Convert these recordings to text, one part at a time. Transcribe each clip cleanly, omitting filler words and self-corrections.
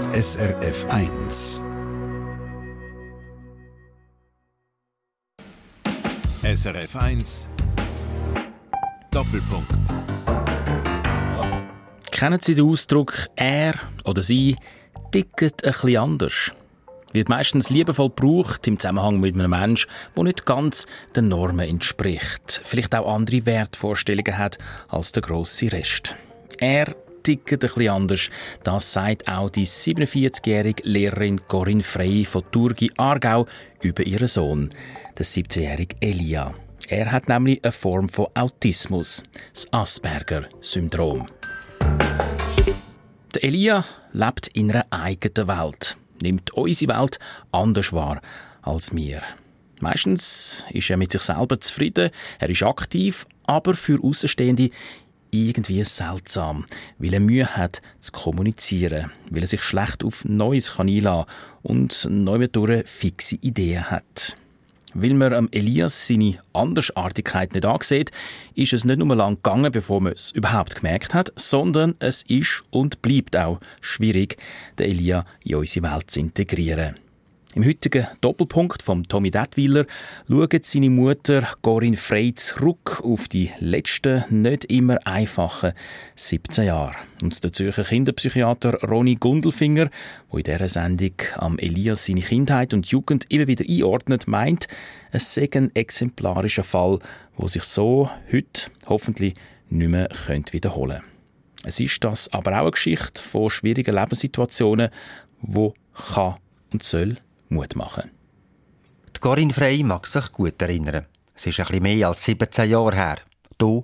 SRF 1. SRF 1 Doppelpunkt. Kennen Sie den Ausdruck «er» oder «sie» tickt ein bisschen anders? Wird meistens liebevoll gebraucht im Zusammenhang mit einem Menschen, der nicht ganz den Normen entspricht. Vielleicht auch andere Wertvorstellungen hat als der grosse Rest. «Er» tickt ein bisschen anders. Das sagt auch die 47-jährige Lehrerin Corinne Frey von Thurgau, Aargau, über ihren Sohn, den 17-jährigen Elia. Er hat nämlich eine Form von Autismus, das Asperger-Syndrom. Der Elia lebt in einer eigenen Welt, nimmt unsere Welt anders wahr als wir. Meistens ist er mit sich selber zufrieden, er ist aktiv, aber für Außenstehende irgendwie seltsam, weil er Mühe hat zu kommunizieren, weil er sich schlecht auf Neues einlassen kann und neudurch fixe Ideen hat. Weil man Elias seine Andersartigkeit nicht ansieht, ist es nicht nur lang gegangen, bevor man es überhaupt gemerkt hat, sondern es ist und bleibt auch schwierig, den Elia in unsere Welt zu integrieren. Im heutigen Doppelpunkt von Tommy Detwiler schaut seine Mutter Corinne Frey zurück auf die letzten, nicht immer einfachen 17 Jahre. Und der Zürcher Kinderpsychiater Ronny Gundelfinger, der in dieser Sendung am Elias seine Kindheit und Jugend immer wieder einordnet, meint, es sei ein exemplarischer Fall, der sich so heute hoffentlich nicht mehr wiederholen könnte. Es ist das aber auch eine Geschichte von schwierigen Lebenssituationen, die kann und soll Mut machen. Die Corinne Frey mag sich gut erinnern. Es ist ein bisschen mehr als 17 Jahre her. Hier,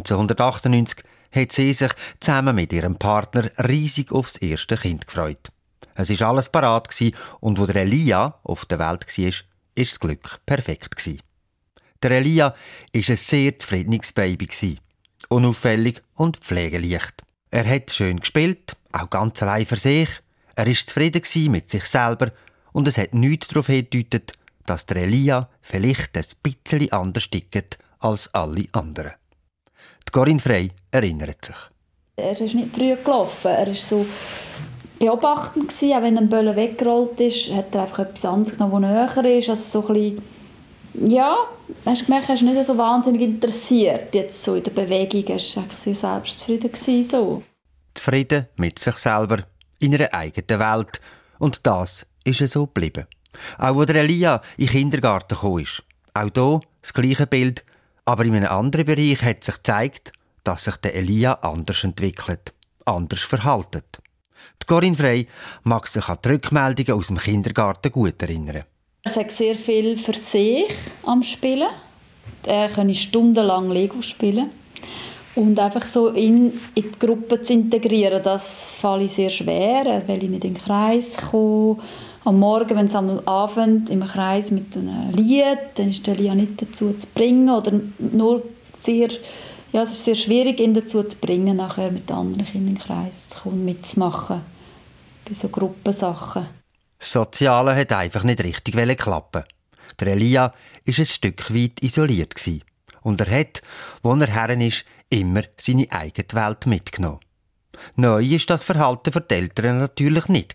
1998, hat sie sich zusammen mit ihrem Partner riesig aufs erste Kind gefreut. Es war alles parat und wo der Elia auf der Welt war, war das Glück perfekt. Der Elia war ein sehr zufriedenes Baby. Unauffällig und pflegeleicht. Er hat schön gespielt, auch ganz allein für sich. Er war zufrieden mit sich selber und es hat nichts darauf hingedeutet, dass der Elia vielleicht ein bisschen anders tickt als alle anderen. Die Corinne Frey erinnert sich. Er ist nicht früh gelaufen. Er war so beobachtend. Auch wenn ein Böllen weggerollt ist, hat er einfach etwas anderes genommen, das näher ist. Also so ein bisschen, ja, hast du gemerkt, er ist nicht so wahnsinnig interessiert jetzt so in der Bewegung. Er war eigentlich sehr selbstzufrieden. So. Zufrieden mit sich selber, in einer eigenen Welt. Und das ist so geblieben. Auch als der Elia in den Kindergarten kam. Auch hier das gleiche Bild. Aber in einem anderen Bereich hat sich gezeigt, dass sich der Elia anders entwickelt, anders verhaltet. Die Corinne Frey mag sich an die Rückmeldungen aus dem Kindergarten gut erinnern. Er sagt sehr viel für sich am Spielen. Er kann stundenlang Lego spielen. Und einfach so in die Gruppe zu integrieren, das fällt sehr schwer. Er will nicht in den Kreis kommen. Am Morgen, wenn es am Abend im Kreis mit einem Lied, dann ist der Elia nicht dazu zu bringen. Oder nur sehr, ja, es ist sehr schwierig, ihn dazu zu bringen, nachher mit anderen Kindern in den Kreis zu kommen, mitzumachen. Bei so Gruppensachen. Das Soziale hat einfach nicht richtig klappen. Der Elia war ein Stück weit isoliert. Und er hat, wo er her ist, immer seine eigene Welt mitgenommen. Neu war das Verhalten für die Eltern natürlich nicht.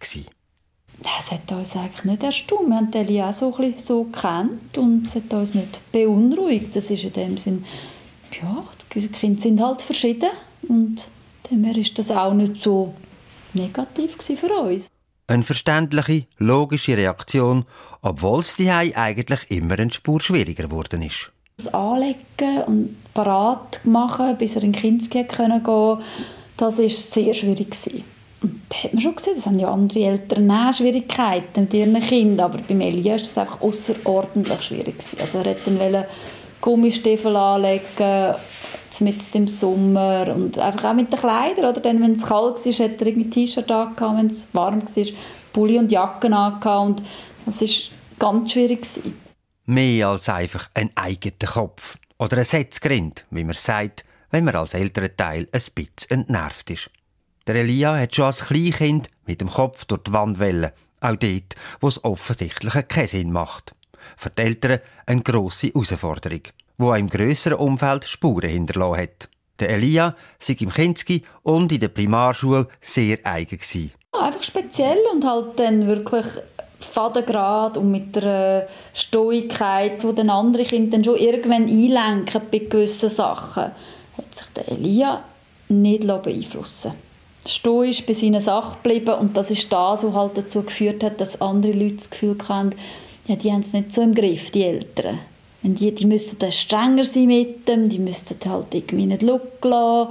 Es hat uns eigentlich nicht erstaunt. Wir haben den Elia auch so gekannt und es hat uns nicht beunruhigt. Das ist in dem Sinn, ja, die Kinder sind halt verschieden und daher ist das auch nicht so negativ für uns. Eine verständliche, logische Reaktion, obwohl es daheim eigentlich immer eine Spur schwieriger geworden ist. Das Anlegen und parat machen, bis er in den Kinski gehen konnte, das war sehr schwierig. Und da hat man schon gesehen, das haben ja andere Eltern auch Schwierigkeiten mit ihren Kindern, aber beim Elia war das einfach außerordentlich schwierig. Also er wollte dann Gummistiefel anlegen, mitten im Sommer und einfach auch mit den Kleidern. Oder dann, wenn es kalt war, hat er irgendwie T-Shirt angehabt, wenn es warm war, Pulli und Jacken angehabt und das war ganz schwierig. Mehr als einfach ein eigener Kopf oder ein Setzgrind, wie man sagt, wenn man als älterer Teil ein bisschen entnervt ist. Der Elia hat schon als Kleinkind mit dem Kopf durch die Wand wollen, auch dort, wo es offensichtlich keinen Sinn macht. Für die Eltern eine grosse Herausforderung, die auch im grösseren Umfeld Spuren hinterlassen hat. Der Elia sei im Kinski und in der Primarschule sehr eigen gewesen. Einfach speziell und halt dann wirklich fadengrad und mit der Stoigkeit, wo dann andere Kinder dann schon irgendwann einlenken bei gewissen Sachen, hat sich der Elia nicht beeinflussen lassen. Stoisch bei seiner Sache geblieben und das ist das, was halt dazu geführt hat, dass andere Leute das Gefühl hatten, ja, die haben es nicht so im Griff, die Eltern. Die müssten dann strenger sein mit dem, die müssten halt irgendwie nicht schauen lassen.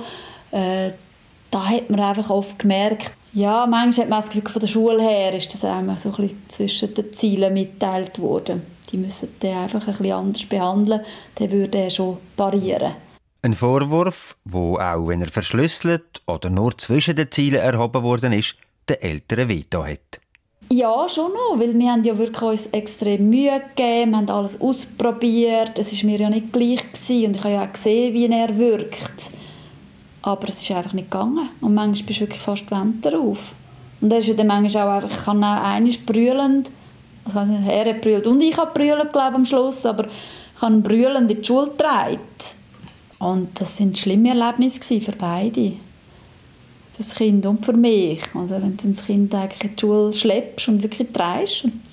Da hat man einfach oft gemerkt, ja, manchmal hat man das Gefühl, von der Schule her ist das einmal so ein bisschen zwischen den Zielen mitgeteilt worden. Die müssen den einfach ein bisschen anders behandeln, dann würde er schon parieren. Ein Vorwurf, wo auch wenn er verschlüsselt oder nur zwischen den Zielen erhoben worden ist, den Eltern Veto hat. Ja, schon noch, weil wir haben ja wirklich uns extrem Mühe gegeben, wir haben alles ausprobiert, es war mir ja nicht gleich gewesen und ich habe ja auch gesehen, wie er wirkt. Aber es ist einfach nicht gegangen. Und manchmal bist du wirklich fast gewöhnt darauf. Und er ist ja dann manchmal auch einfach, ich kann auch einmal brüllend, ich weiß nicht, er hat brüllt und ich habe brüllt, glaube am Schluss, aber ich habe ihn brüllend in die Schule getragen. Und das waren schlimme Erlebnisse für beide. Für das Kind und für mich. Also wenn du das Kind eigentlich in die Schule schleppst und wirklich trägst. Und,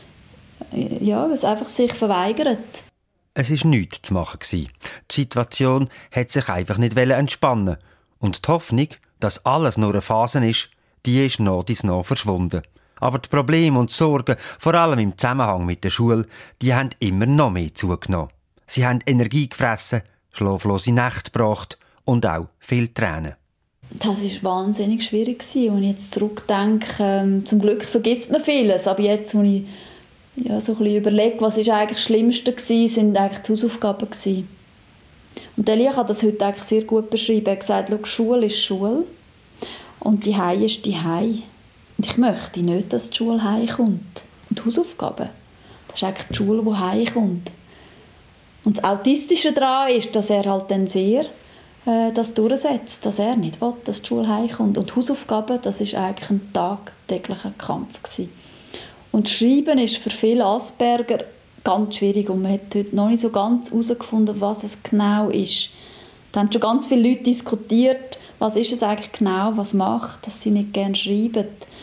ja, weil es einfach sich verweigert. Es war nichts zu machen. Die Situation hat sich einfach nicht entspannen. Und die Hoffnung, dass alles nur eine Phase ist, die ist nach und nach verschwunden. Aber die Probleme und die Sorgen, vor allem im Zusammenhang mit der Schule, die haben immer noch mehr zugenommen. Sie haben Energie gefressen, schlaflose Nächte gebracht und auch viel Tränen. Das war wahnsinnig schwierig, wenn ich jetzt zurückdenke. Zum Glück vergisst man vieles, aber jetzt, wo ich so ein bisschen überlege, was ist eigentlich das Schlimmste war, sind eigentlich die Hausaufgaben gewesen. Und Elia hat das heute eigentlich sehr gut beschrieben. Er hat gesagt, schau, Schule ist Schule und die Hei ist die Hei. Und ich möchte nicht, dass die Schule heimkommt. Und die Hausaufgaben, das ist eigentlich die Schule, die heimkommt. Und das Autistische daran ist, dass er halt dann sehr das durchsetzt, dass er nicht will, dass die Schule heimkommt. Und die Hausaufgaben, das war eigentlich ein tagtäglicher Kampf gewesen. Und Schreiben ist für viele Asperger ganz schwierig und man hat heute noch nicht so ganz herausgefunden, was es genau ist. Da haben schon ganz viele Leute diskutiert, was ist es eigentlich genau, was macht, dass sie nicht gerne schreiben.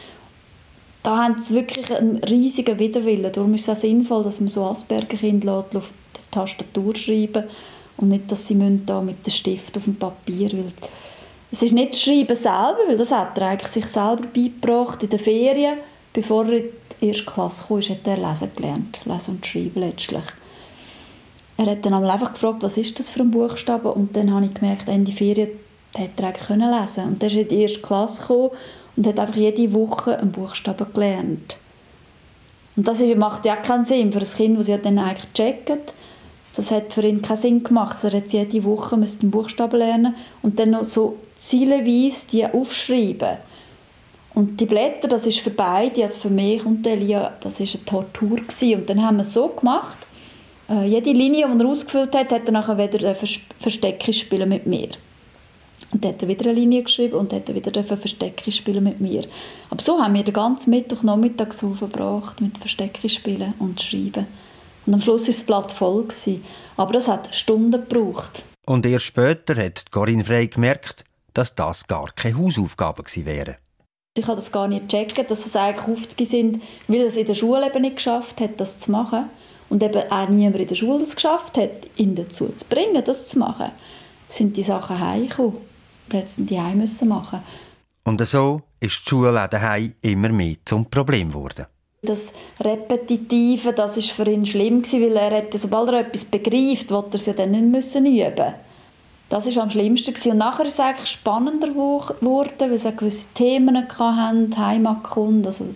Da haben sie wirklich einen riesigen Widerwillen. Darum ist es auch sinnvoll, dass man so Asperger-Kinder auf der Tastatur schreiben und nicht, dass sie da mit dem Stift auf dem Papier. Weil es ist nicht das Schreiben selber, weil das hat er eigentlich sich selber beigebracht in den Ferien, bevor er in die erste Klasse kam, hat er lesen gelernt. Lesen und schreiben letztlich. Er hat dann einfach gefragt, was ist das für ein Buchstabe? Und dann habe ich gemerkt, Ende Ferien hätte er eigentlich lesen können. Und dann ist er in die erste Klasse gekommen und hat einfach jede Woche einen Buchstaben gelernt. Und das macht ja keinen Sinn für ein Kind, das ja dann eigentlich checkt. Das hat für ihn keinen Sinn gemacht. Er hat jede Woche einen Buchstaben lernen und dann noch so zeilenweise die aufschreiben. Und die Blätter, das ist für beide, also für mich und Elia, das war eine Tortur gewesen. Und dann haben wir es so gemacht, jede Linie, die er ausgefüllt hat, hat er nachher wieder Verstecke spielen mit mir. Und dann hat er wieder eine Linie geschrieben und hat er wieder Verstecke spielen mit mir. Aber so haben wir den ganzen Mittwochnachmittag so verbracht, mit Verstecke spielen und schreiben. Und am Schluss war das Blatt voll gewesen. Aber das hat Stunden gebraucht. Und erst später hat Corinne Frey gemerkt, dass das gar keine Hausaufgaben gewesen wären. Ich habe das gar nicht gecheckt, dass es eigentlich Aufzüge sind, weil er es in der Schule eben nicht geschafft hat, das zu machen. Und eben auch niemand in der Schule das geschafft hat, ihn dazu zu bringen, das zu machen. Sind die Sachen heimgekommen. Und hätten die heim müssen machen. Und so ist die Schule auch daheim immer mehr zum Problem geworden. Das Repetitive, das war für ihn schlimm gewesen, weil er hätte, sobald er etwas begreift, wollte er es ja dann nicht müssen üben. Das war am schlimmsten gewesen. Und nachher ist es eigentlich spannender geworden, weil sie gewisse Themen hatten, Heimatkunde, also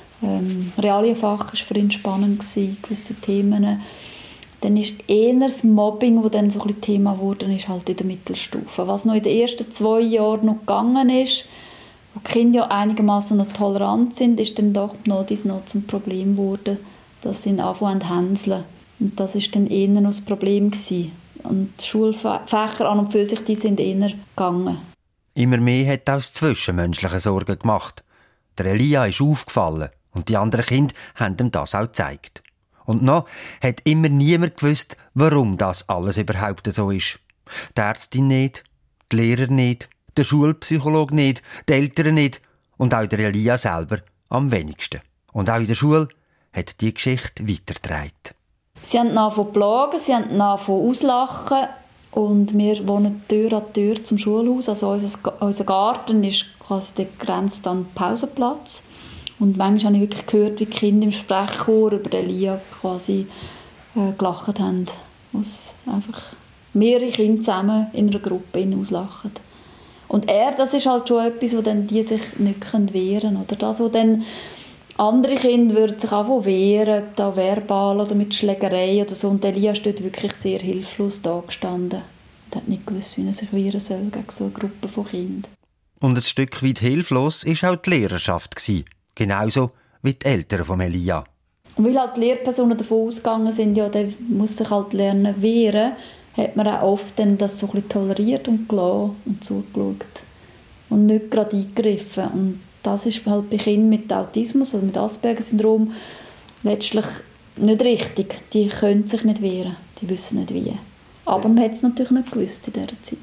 Realienfach war für ihn spannend gewesen, gewisse Themen. Dann ist eher das Mobbing, das dann so ein Thema geworden ist, halt in der Mittelstufe. Was noch in den ersten 2 Jahren noch gegangen ist, wo die Kinder ja einigermaßen noch tolerant sind, ist dann doch noch zum Problem geworden, dass sie ihn anfangen zu hänseln. Und das war dann eher noch das Problem gewesen. Und die Schulfächer an und für sich, die sind eher gegangen. Immer mehr hat auch das Zwischenmenschliche Sorgen gemacht. Der Elia ist aufgefallen und die anderen Kinder haben ihm das auch gezeigt. Und noch hat immer niemand gewusst, warum das alles überhaupt so ist. Die Ärztin nicht, die Lehrer nicht, der Schulpsychologe nicht, die Eltern nicht Und auch der Elia selber am wenigsten. Und auch in der Schule hat die Geschichte weitergetragen. Sie haben angefangen zu plagen, sie haben angefangen auslachen. Und wir wohnen Tür an Tür zum Schulhaus. Also unser Garten ist quasi der Grenze an den Pausenplatz. Und manchmal habe ich wirklich gehört, wie die Kinder im Sprechchor über Elia quasi gelacht haben. Was einfach mehrere Kinder zusammen in einer Gruppe auslachen. Und das ist halt schon etwas, wo dann die sich nicht wehren können. Oder das, wo dann andere Kinder würden sich auch wehren, da verbal oder mit Schlägerei oder so. Und Elia ist dort wirklich sehr hilflos dagestanden und hat nicht gewusst, wie er sich wehren soll gegen so eine Gruppe von Kindern. Und ein Stück weit hilflos war auch die Lehrerschaft. Genauso wie die Eltern von Elia. Und weil halt die Lehrpersonen davon ausgegangen sind, ja, der muss sich halt lernen wehren, hat man auch oft dann das so ein bisschen toleriert und gelassen und zugeschaut. Und nicht gerade eingegriffen. Und das ist halt bei Kindern mit Autismus oder mit Asperger-Syndrom letztlich nicht richtig. Die können sich nicht wehren, die wissen nicht wie. Aber man hat es natürlich nicht gewusst in dieser Zeit.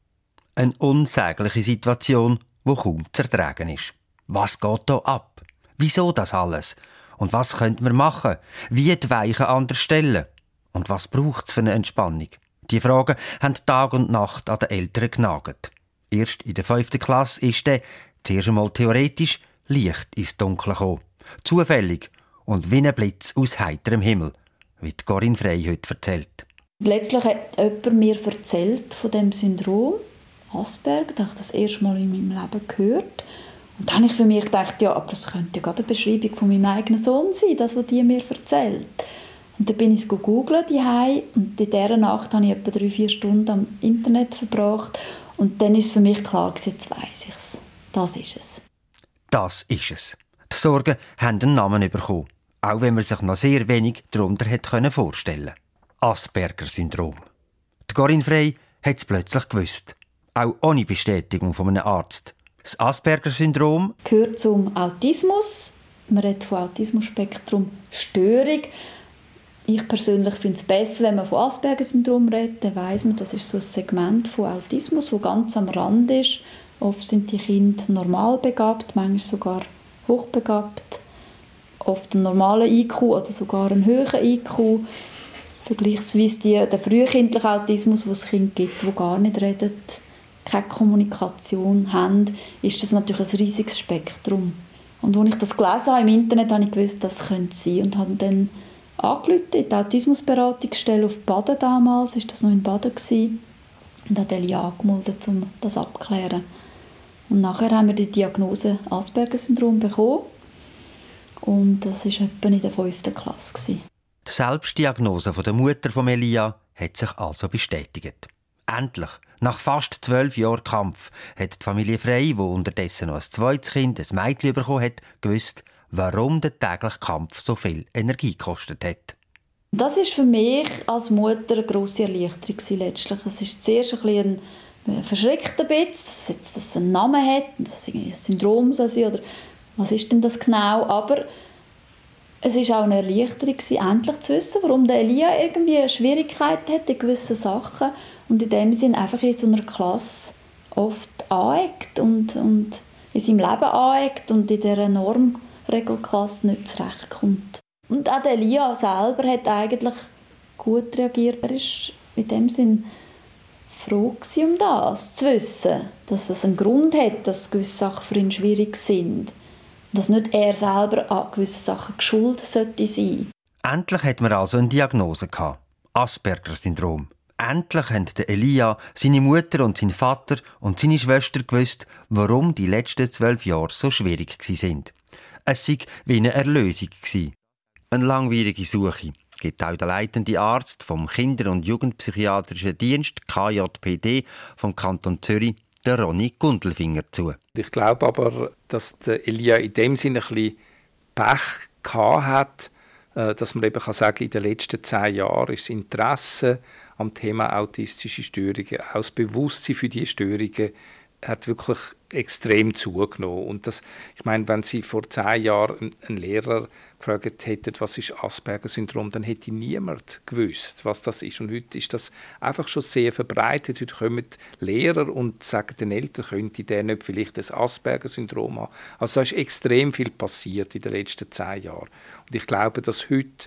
Eine unsägliche Situation, die kaum zu ertragen ist. Was geht hier ab? Wieso das alles? Und was könnte man machen? Wie die Weichen anders stellen? Und was braucht es für eine Entspannung? Die Fragen haben Tag und Nacht an den Eltern genagt. Erst in der 5. Klasse ist der, zuerst einmal theoretisch, Licht ins Dunkle gekommen. Zufällig und wie ein Blitz aus heiterem Himmel, wie Corinne Frey heute erzählt. Letztlich hat jemand mir erzählt von dem Syndrom Asperger. Da habe ich das erste Mal in meinem Leben gehört. Und dann habe ich für mich gedacht, ja, aber das könnte ja gerade eine Beschreibung von meinem eigenen Sohn sein, das, was die mir erzählt. Und dann bin ich es gegoogelt daheim und in dieser Nacht habe ich etwa 3-4 Stunden am Internet verbracht. Und dann ist es für mich klar gewesen, jetzt weiss ich es. Das ist es. Das ist es. Die Sorgen haben einen Namen bekommen, auch wenn man sich noch sehr wenig darunter vorstellen konnte. Asperger-Syndrom. Die Corinne Frey hat es plötzlich gewusst. Auch ohne Bestätigung von einem Arzt. Das Asperger-Syndrom gehört zum Autismus. Man redet von Autismus-Spektrum-Störung. Ich persönlich finde es besser, wenn man von Asperger-Syndrom redet. Dann weiss man, das ist so ein Segment von Autismus, das ganz am Rand ist. Oft sind die Kinder normal begabt, manchmal sogar hochbegabt. Oft einen normalen IQ oder sogar einen höheren IQ. Vergleichsweise der frühkindliche Autismus, wo es Kinder gibt, die gar nicht reden, keine Kommunikation haben, ist das natürlich ein riesiges Spektrum. Und als ich das gelesen habe im Internet, habe ich gewusst, das könnte sein. Und habe dann angerufen in die Autismusberatungsstelle auf Baden damals, war das noch in Baden, und habe Elia angemeldet, um das abzuklären. Und nachher haben wir die Diagnose Asperger-Syndrom bekommen. Und das war etwa in der 5. Klasse. Die Selbstdiagnose der Mutter von Elia hat sich also bestätigt. Endlich, nach fast 12 Jahren Kampf, hat die Familie Frey, die unterdessen noch ein zweites Kind, ein Mädchen bekommen hat, gewusst, warum der tägliche Kampf so viel Energie gekostet hat. Das war für mich als Mutter eine grosse Erleichterung letztlich. Es ist zuerst ein verschreckter Bitz, dass es einen Namen hat, dass es ein Syndrom soll sein oder was ist denn das genau, aber es war auch eine Erleichterung, endlich zu wissen, warum der Elia irgendwie eine Schwierigkeit hat in gewissen Sachen und in dem Sinne einfach in so einer Klasse oft aneckt und in seinem Leben aneckt und in dieser Normregelklasse nicht zurechtkommt. Und auch der Elia selber hat eigentlich gut reagiert. Er war in dem Sinne froh um das, zu wissen, dass es einen Grund hat, dass gewisse Sachen für ihn schwierig sind. Dass nicht er selber an gewissen Sachen geschuldet sollte sein. Endlich hat man also eine Diagnose gehabt. Asperger-Syndrom. Endlich haben Elia, seine Mutter und sein Vater und seine Schwester gewusst, warum die letzten 12 Jahre so schwierig waren. Es war wie eine Erlösung. Eine langwierige Suche gibt auch der leitende Arzt vom Kinder- und Jugendpsychiatrischen Dienst KJPD vom Kanton Zürich, der Ronny Gundelfinger, zu. Ich glaube aber, dass der Elia in dem Sinne ein bisschen Pech gehabt hat, dass man eben sagen kann, in den letzten 10 Jahren ist das Interesse am Thema autistische Störungen, auch das Bewusstsein für diese Störungen hat wirklich extrem zugenommen. Und das, ich meine, wenn Sie vor 10 Jahren einen Lehrer gefragt hätten, was ist Asperger-Syndrom, dann hätte niemand gewusst, was das ist. Und heute ist das einfach schon sehr verbreitet. Heute kommen Lehrer und sagen den Eltern, könnte der nicht vielleicht das Asperger-Syndrom haben. Also da ist extrem viel passiert in den letzten 10 Jahren. Und ich glaube, dass heute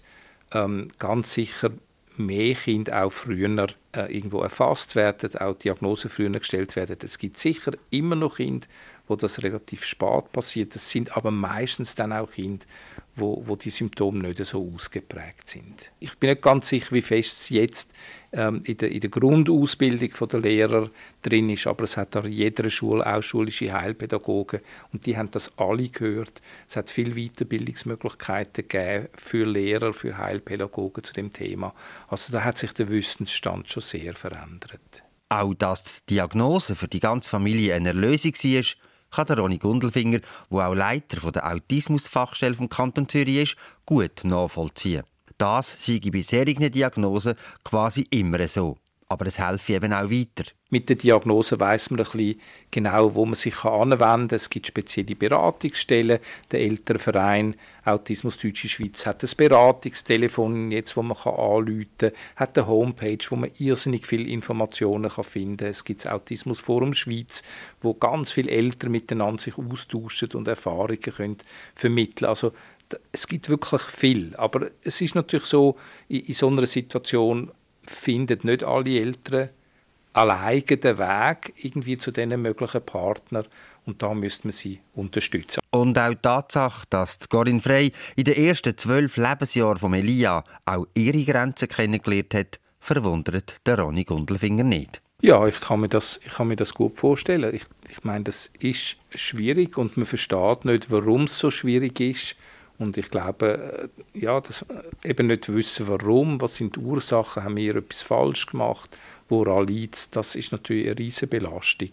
ganz sicher mehr Kinder auch früher irgendwo erfasst werden, auch Diagnosen früher gestellt werden. Es gibt sicher immer noch Kinder, wo das relativ spät passiert. Das sind aber meistens dann auch Kinder, wo die Symptome nicht so ausgeprägt sind. Ich bin nicht ganz sicher, wie fest es jetzt in der Grundausbildung der Lehrer drin ist, aber es hat an jeder Schule auch schulische Heilpädagogen und die haben das alle gehört. Es hat viele Weiterbildungsmöglichkeiten gegeben für Lehrer, für Heilpädagogen zu dem Thema. Also da hat sich der Wissensstand schon sehr verändert. Auch dass die Diagnose für die ganze Familie eine Erlösung war, kann der Ronny Gundelfinger, der auch Leiter der Autismusfachstelle vom Kanton Zürich ist, gut nachvollziehen. Das sei bei solchen Diagnosen quasi immer so. Aber es helfe eben auch weiter. Mit der Diagnose weiss man ein bisschen genau, wo man sich anwenden kann. Es gibt spezielle Beratungsstellen. Der Elternverein Autismus Deutsche Schweiz hat ein Beratungstelefon, jetzt, wo man anrufen kann, hat eine Homepage, wo man irrsinnig viele Informationen finden kann. Es gibt das Autismusforum Schweiz, wo ganz viele Eltern miteinander sich austauschen und Erfahrungen können vermitteln. Also es gibt wirklich viel. Aber es ist natürlich so, in so einer Situation finden nicht alle Eltern alleine den Weg irgendwie zu diesen möglichen Partnern und da müsste man sie unterstützen. Und auch die Tatsache, dass Corinne Frey in den ersten 12 Lebensjahren von Elia auch ihre Grenzen kennengelernt hat, verwundert den Ronny Gundelfinger nicht. Ja, ich kann mir das gut vorstellen. Ich meine, das ist schwierig und man versteht nicht, warum es so schwierig ist. Und ich glaube, ja, das eben nicht wissen, warum, was sind die Ursachen, haben wir etwas falsch gemacht, woran liegt es, das ist natürlich eine riesige Belastung.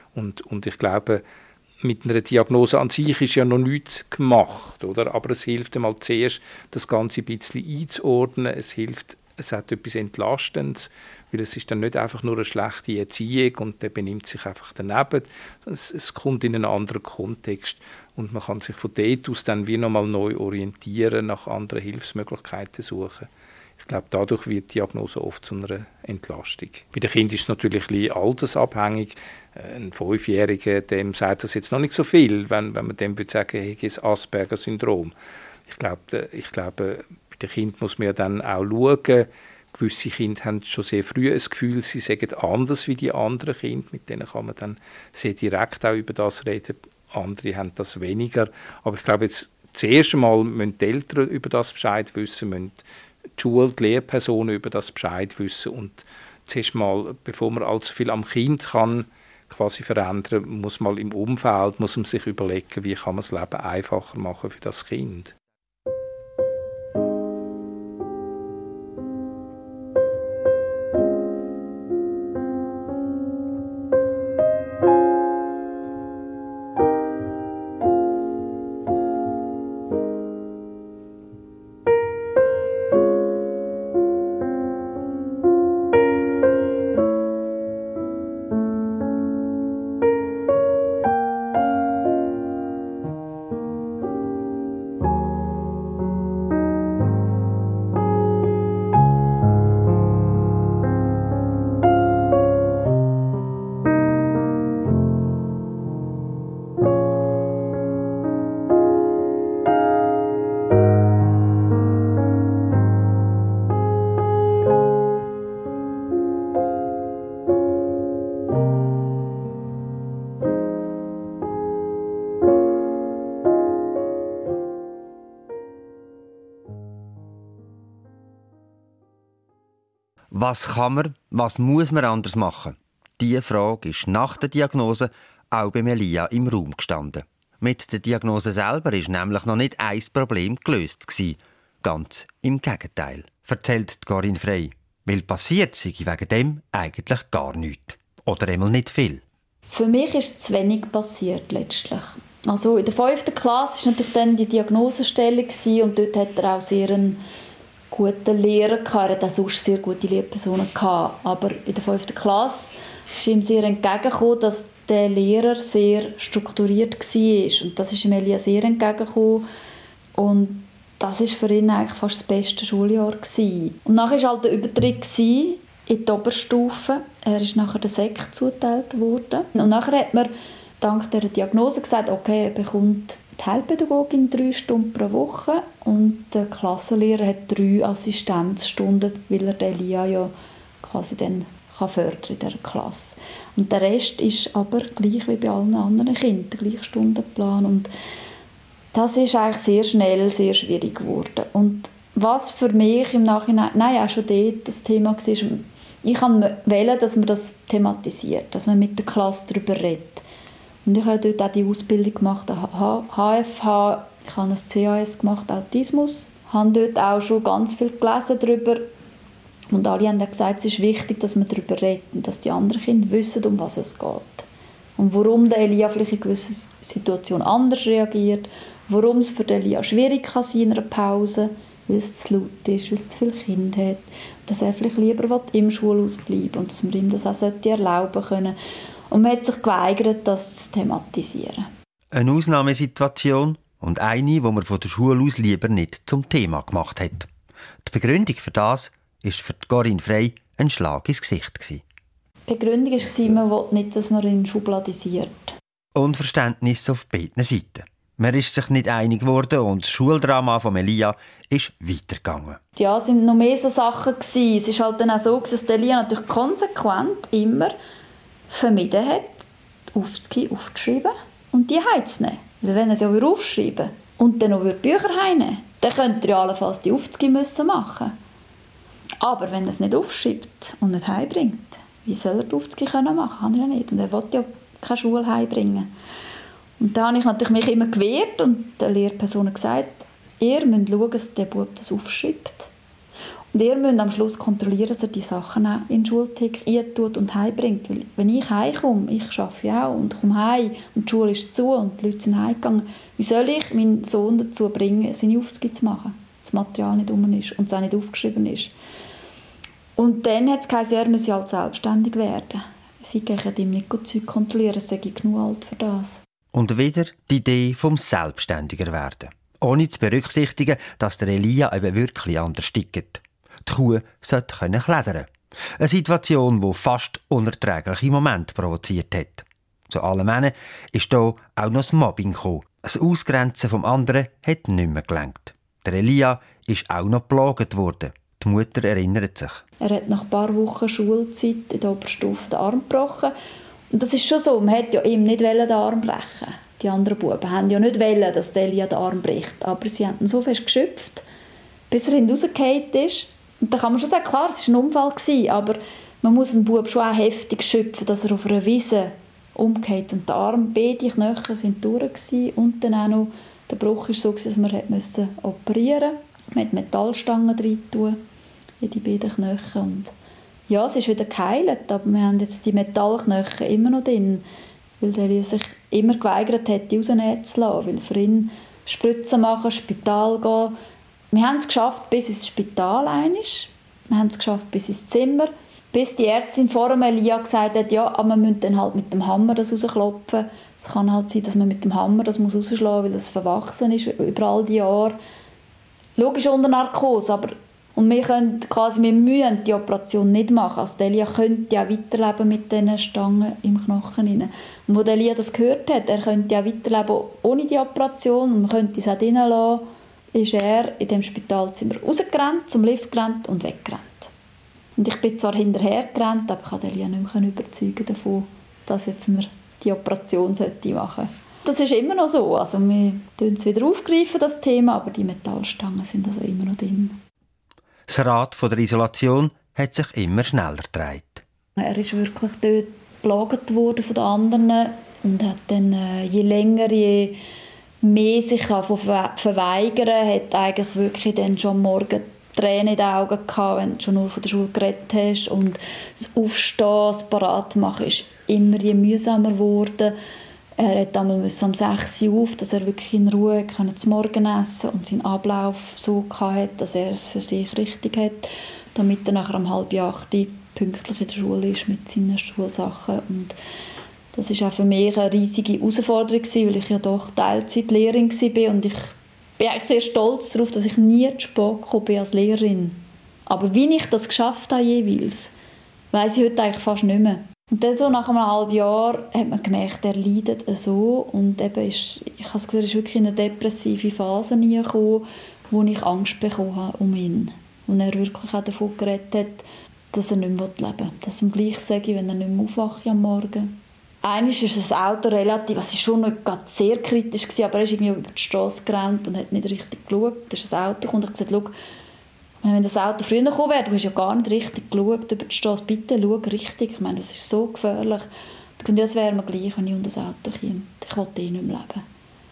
Und ich glaube, mit einer Diagnose an sich ist ja noch nichts gemacht, oder? Aber es hilft einmal zuerst, das Ganze ein bisschen einzuordnen, es hat etwas Entlastendes, weil es ist dann nicht einfach nur eine schlechte Erziehung und der benimmt sich einfach daneben. Es kommt in einen anderen Kontext und man kann sich von dort aus dann wie nochmal neu orientieren, nach anderen Hilfsmöglichkeiten suchen. Ich glaube, dadurch wird die Diagnose oft zu einer Entlastung. Bei den Kindern ist es natürlich ein bisschen altersabhängig. Ein 5-Jähriger, dem sagt das jetzt noch nicht so viel, wenn man dem würde sagen, hey, das ist Asperger-Syndrom. Ich glaube, bei den Kindern muss man ja dann auch schauen. Gewisse Kinder haben schon sehr früh ein Gefühl, sie sagen anders wie die anderen Kinder. Mit denen kann man dann sehr direkt auch über das reden. Andere haben das weniger. Aber ich glaube, jetzt zuerst einmal müssen die Eltern über das Bescheid wissen, müssen die Schule, die Lehrpersonen über das Bescheid wissen. Und zuerst mal, bevor man allzu viel am Kind kann quasi verändern, muss man im Umfeld sich überlegen, wie kann man das Leben einfacher machen für das Kind. Was kann man, was muss man anders machen? Diese Frage ist nach der Diagnose auch bei Elia im Raum gestanden. Mit der Diagnose selber ist nämlich noch nicht ein Problem gelöst gewesen. Ganz im Gegenteil, erzählt Corinne Frey. Weil passiert sei wegen dem eigentlich gar nichts. Oder einmal nicht viel. Für mich ist zu wenig passiert letztlich. Also in der 5. Klasse war natürlich dann die Diagnosestelle und dort hat er auch sehr einen guten Lehrer gehabt. Er hat auch sonst sehr gute Lehrpersonen gehabt. Aber in der 5. Klasse ist ihm sehr entgegengekommen, dass der Lehrer sehr strukturiert war. Und das ist ihm Elia sehr entgegengekommen. Und das war für ihn eigentlich fast das beste Schuljahr gewesen. Und nachher war halt der Übertritt in die Oberstufe. Er ist nachher der Sek zugeteilt worden. Und nachher hat man dank dieser Diagnose gesagt, okay, er bekommt die Heilpädagogin 3 Stunden pro Woche und der Klassenlehrer hat 3 Assistenzstunden, weil er den Elia ja quasi dann fördern in dieser Klasse. Und der Rest ist aber gleich wie bei allen anderen Kindern, der gleiche Stundenplan. Und das ist eigentlich sehr schnell sehr schwierig geworden. Und was für mich im Nachhinein, auch schon dort das Thema war, ich wollte, dass man das thematisiert, dass man mit der Klasse darüber redet. Und ich habe dort auch die Ausbildung gemacht, HFH, ich habe ein CAS gemacht, Autismus, habe dort auch schon ganz viel gelesen darüber. Und alle haben gesagt, es ist wichtig, dass man darüber redet und dass die anderen Kinder wissen, um was es geht. Und warum der Elia vielleicht in gewissen Situationen anders reagiert, warum es für den Elia schwierig kann sein in einer Pause, weil es zu laut ist, weil es zu viele Kinder hat, dass er vielleicht lieber im Schulhaus bleiben und dass man ihm das auch erlauben können. Und man hat sich geweigert, das zu thematisieren. Eine Ausnahmesituation und eine, die man von der Schule aus lieber nicht zum Thema gemacht hat. Die Begründung für das war für Corinne Frey ein Schlag ins Gesicht. Die Begründung war, man will nicht, dass man ihn schubladisiert. Unverständnis auf beiden Seiten. Man ist sich nicht einig geworden und das Schuldrama von Elia ist weitergegangen. Ja, es waren noch mehr so Sachen. Es war halt dann auch so, dass Elia natürlich konsequent immer vermieden hat, Aufzüge aufzuschreiben und die heimzunehmen. Weil wenn er sie auch aufschreiben und dann noch Bücher heimnehmen, dann könnte er allenfalls die Aufzüge machen. Aber wenn er es nicht aufschreibt und nicht heimbringt, wie soll er die Aufzüge machen? Kann er ja nicht. Und er will ja keine Schule heimbringen. Und da habe ich natürlich mich immer gewehrt und der Lehrperson gesagt, ihr müsst schauen, dass der Bub das aufschreibt. Und ihr müsst am Schluss kontrollieren, dass er die Sachen auch in den Schultick eintut und heimbringt. Weil wenn ich heimkomme, ich arbeite ja auch und komme heim und die Schule ist zu und die Leute sind heimgegangen, wie soll ich meinen Sohn dazu bringen, seine Aufzüge zu machen? Das Material nicht rum ist und es auch nicht aufgeschrieben ist. Und dann hat es geheißen, er müsse halt selbstständig werden. Sie gehen ihm nicht gut Zeug kontrollieren, es sei genug alt für das. Und wieder die Idee vom Selbstständiger werden. Ohne zu berücksichtigen, dass der Elia eben wirklich anders tickt. Die Kuh sollte klettern können. Eine Situation, die fast unerträgliche Momente provoziert hat. Zu allen Männern ist hier auch noch das Mobbing gekommen. Das Ausgrenzen vom anderen hat nicht mehr gelangt. Der Elia ist auch noch geplagt worden. Die Mutter erinnert sich. Er hat nach ein paar Wochen Schulzeit in der Oberstufe den Arm gebrochen. Und das ist schon so, man hätte ja ihm nicht den Arm brechen. Die anderen Buben haben ja nicht wollen, dass der Elia den Arm bricht. Aber sie haben ihn so fest geschöpft, bis er rausgefallen ist. Und da kann man schon sagen, klar, es war ein Unfall gewesen, aber man muss einen Bub schon auch heftig schöpfen, dass er auf einer Wiese umgekehrt und der Arm, beide Knochen sind durch gewesen. Und dann auch noch, der Bruch war so, dass man operieren musste. Man hat Metallstangen rein tun in die beiden Knochen. Und ja, es ist wieder geheilt, aber wir haben jetzt die Metallknochen immer noch drin, weil der sich immer geweigert hat, die rausnehmen zu lassen, weil für ihn Spritzen machen, ins Spital gehen. Wir haben es geschafft bis ins Spital einisch. Wir haben es geschafft bis ins Zimmer, bis die Ärztin vor dem Elia gesagt hat, ja, aber man müsste dann halt mit dem Hammer das rausklopfen. Es kann halt sein, dass man mit dem Hammer das rausschlagen muss, weil es verwachsen ist über all die Jahre. Logisch unter Narkose, aber und wir müssen die Operation nicht machen. Also Elia könnte ja weiterleben mit diesen Stangen im Knochen. Und als Elia das gehört hat, er könnte ja weiterleben ohne die Operation und man könnte es auch drinnen lassen, ist er in dem Spitalzimmer rausgerannt, zum Lift gerannt und weggerannt. Und ich bin zwar hinterher gerannt, aber ich konnte Elia nicht mehr überzeugen davon, dass jetzt wir die Operation machen sollten. Das ist immer noch so. Also wir greifen es wieder aufgreifen, das Thema, aber die Metallstangen sind also immer noch drin. Das Rad der Isolation hat sich immer schneller gedreht. Er ist wirklich dort geplagt worden von den anderen und hat dann je länger, je mehr sich verweigern, hat eigentlich wirklich dann schon am Morgen Tränen in den Augen gehabt, wenn du schon nur von der Schule geredet hast. Und das Aufstehen, das Paratmachen ist immer je mühsamer geworden. Er hat einmal um 6 Uhr auf, dass er wirklich in Ruhe zu Morgen essen und seinen Ablauf so hatte, dass er es für sich richtig hat, damit er nachher um 7:30 pünktlich in der Schule ist mit seinen Schulsachen. Und Das war auch für mich eine riesige Herausforderung, weil ich ja doch Teilzeitlehrerin war und ich bin eigentlich sehr stolz darauf, dass ich nie zu spät gekommen bin als Lehrerin. Aber wie ich das geschafft habe jeweils, weiss ich heute eigentlich fast nicht mehr. Und dann so nach einem halben Jahr hat man gemerkt, er leidet so und eben ich habe das Gefühl, er ist wirklich in eine depressive Phase hineingekommen, wo ich Angst bekommen habe um ihn. Und er wirklich auch davon geredet hat, dass er nicht mehr leben will. Dass ihm gleich sage, wenn er nicht mehr aufwacht am Morgen. Einmal ist das Auto relativ, es war schon nicht gerade sehr kritisch, aber er ist irgendwie über die Straße gerannt und hat nicht richtig geschaut. Da ist ein Auto gekommen und ich gesagt, schau, wenn das Auto früher gekommen wäre, du hast ja gar nicht richtig geschaut über die Straße, bitte schau richtig. Ich meine, das ist so gefährlich. Das wäre mir gleich, wenn ich unter das Auto komme. Ich wollte nicht mehr leben.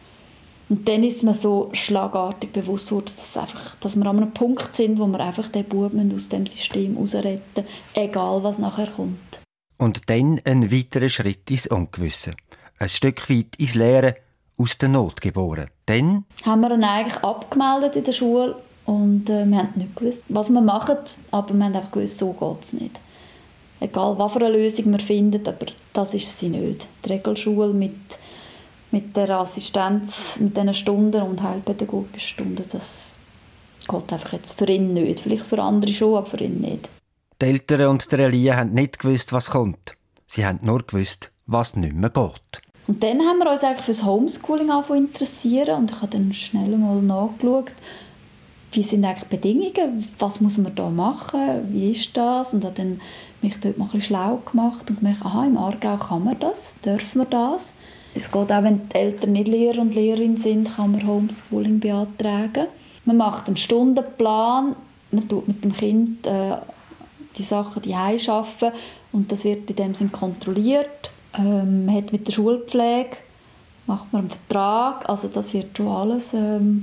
Und dann ist mir so schlagartig bewusst geworden, dass wir an einem Punkt sind, wo wir einfach den Buben aus dem System rausretten, egal was nachher kommt. Und dann ein weiterer Schritt ins Ungewisse. Ein Stück weit ins Leere, aus der Not geboren. Dann haben wir ihn eigentlich abgemeldet in der Schule und wir haben nicht gewusst, was wir machen, aber wir haben einfach gewusst, so geht es nicht. Egal, was für eine Lösung wir finden, aber das ist sie nicht. Die Regelschule mit der Assistenz, mit diesen Stunden und heilpädagogischen Stunden, das geht einfach jetzt für ihn nicht. Vielleicht für andere schon, aber für ihn nicht. die Eltern und der Elia haben nicht gewusst, was kommt. Sie haben nur gewusst, was nicht mehr geht. Und dann haben wir uns eigentlich für das Homeschooling interessieren und ich habe dann schnell mal nachgeschaut, wie sind eigentlich die Bedingungen, was muss man da machen, wie ist das? Und habe dann mich dort mal ein bisschen schlau gemacht und gemerkt, aha, im Aargau kann man das, dürfen wir das. Es geht auch, wenn die Eltern nicht Lehrer und Lehrerin sind, kann man Homeschooling beantragen. Man macht einen Stundenplan, man tut mit dem Kind die Sachen die arbeiten und das wird in dem Sinne kontrolliert. Man hat mit der Schulpflege macht man einen Vertrag, also das wird schon alles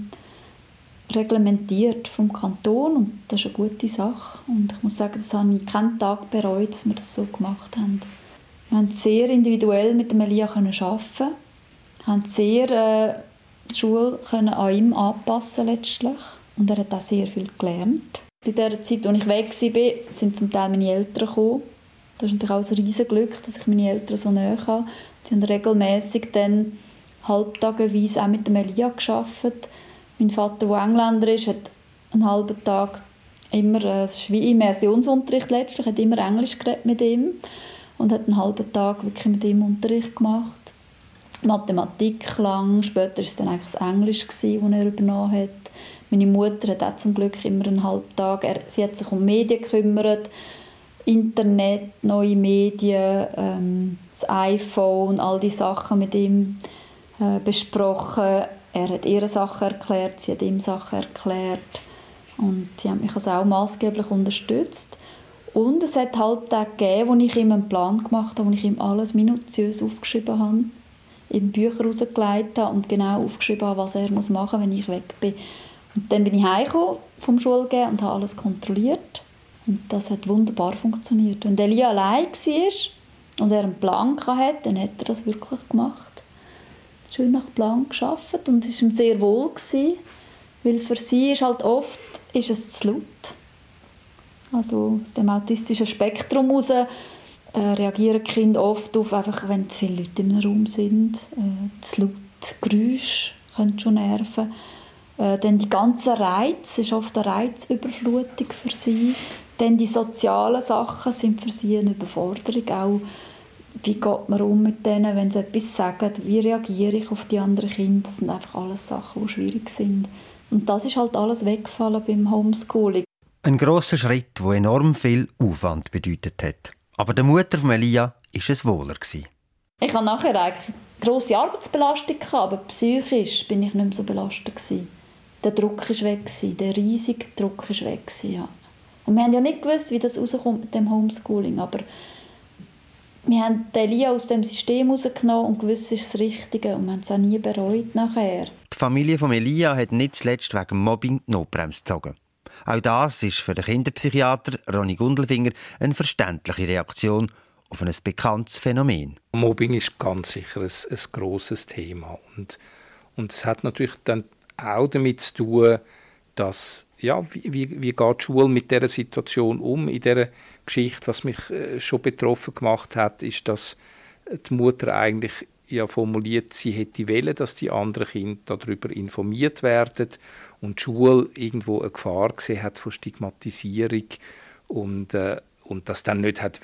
reglementiert vom Kanton und das ist eine gute Sache. Und ich muss sagen, das habe ich keinen Tag bereut, dass wir das so gemacht haben. Wir haben sehr individuell mit dem Elia arbeiten, haben sehr die Schule an ihm anpassen letztlich und er hat auch sehr viel gelernt. In der Zeit, als ich weg war, sind zum Teil meine Eltern gekommen. Das ist natürlich auch ein riesiges Glück, dass ich meine Eltern so nahe habe. Sie haben regelmässig dann halbtageweise auch mit dem Elia gearbeitet. Mein Vater, der Engländer ist, hat einen halben Tag immer, es ist wie Immersionsunterricht letztlich, hat immer Englisch geredet mit ihm und hat einen halben Tag wirklich mit ihm Unterricht gemacht. Mathematik lang, später war es dann eigentlich das Englisch, das er übernommen hat. Meine Mutter hat auch zum Glück immer einen halben Tag, sie hat sich um Medien gekümmert, Internet, neue Medien, das iPhone, all die Sachen mit ihm besprochen. Er hat ihre Sachen erklärt, sie hat ihm Sachen erklärt und sie haben mich also auch maßgeblich unterstützt. Und es hat Halbtage gegeben, wo ich ihm einen Plan gemacht habe, wo ich ihm alles minutiös aufgeschrieben habe, in Bücher rausgelegt habe und genau aufgeschrieben habe, was er machen muss, wenn ich weg bin. Und dann bin ich heimgekommen vom Schulgehen und habe alles kontrolliert. Und das hat wunderbar funktioniert. Wenn Elia allein war und er einen Plan hatte, dann hat er das wirklich gemacht. Schön nach Plan gearbeitet und es war ihm sehr wohl gewesen, weil für sie ist halt oft ist es zu laut. Also aus dem autistischen Spektrum heraus reagieren die Kinder oft auf, einfach, wenn zu viele Leute im Raum sind. Zu laut Geräusche können schon nerven. Dann die ganzen Reize, ist oft eine Reizüberflutung für sie. Dann die sozialen Sachen sind für sie eine Überforderung. Auch, wie geht man um mit denen, wenn sie etwas sagen? Wie reagiere ich auf die anderen Kinder? Das sind einfach alles Sachen, die schwierig sind. Und das ist halt alles weggefallen beim Homeschooling. Ein grosser Schritt, der enorm viel Aufwand bedeutet hat. Aber der Mutter von Elia war es wohler. Ich hatte nachher eigentlich grosse Arbeitsbelastung, aber psychisch bin ich nicht mehr so belastet. Der Druck war weg, der riesige Druck war weg. Ja. Und wir haben ja nicht gewusst, wie das rauskommt mit dem Homeschooling, aber wir haben Elia aus dem System rausgenommen und gewusst, es ist das Richtige und wir haben es auch nie bereut nachher. Die Familie von Elia hat nicht zuletzt wegen Mobbing die Notbremse gezogen. Auch das ist für den Kinderpsychiater Ronny Gundelfinger eine verständliche Reaktion auf ein bekanntes Phänomen. Mobbing ist ganz sicher ein grosses Thema. Und es hat natürlich dann auch damit zu tun, dass, ja, wie geht die Schule mit dieser Situation um? In dieser Geschichte, was mich schon betroffen gemacht hat, ist, dass die Mutter eigentlich formuliert, sie hätte wollen, dass die anderen Kinder darüber informiert werden und die Schule irgendwo eine Gefahr gesehen hat von Stigmatisierung und das dann nicht hat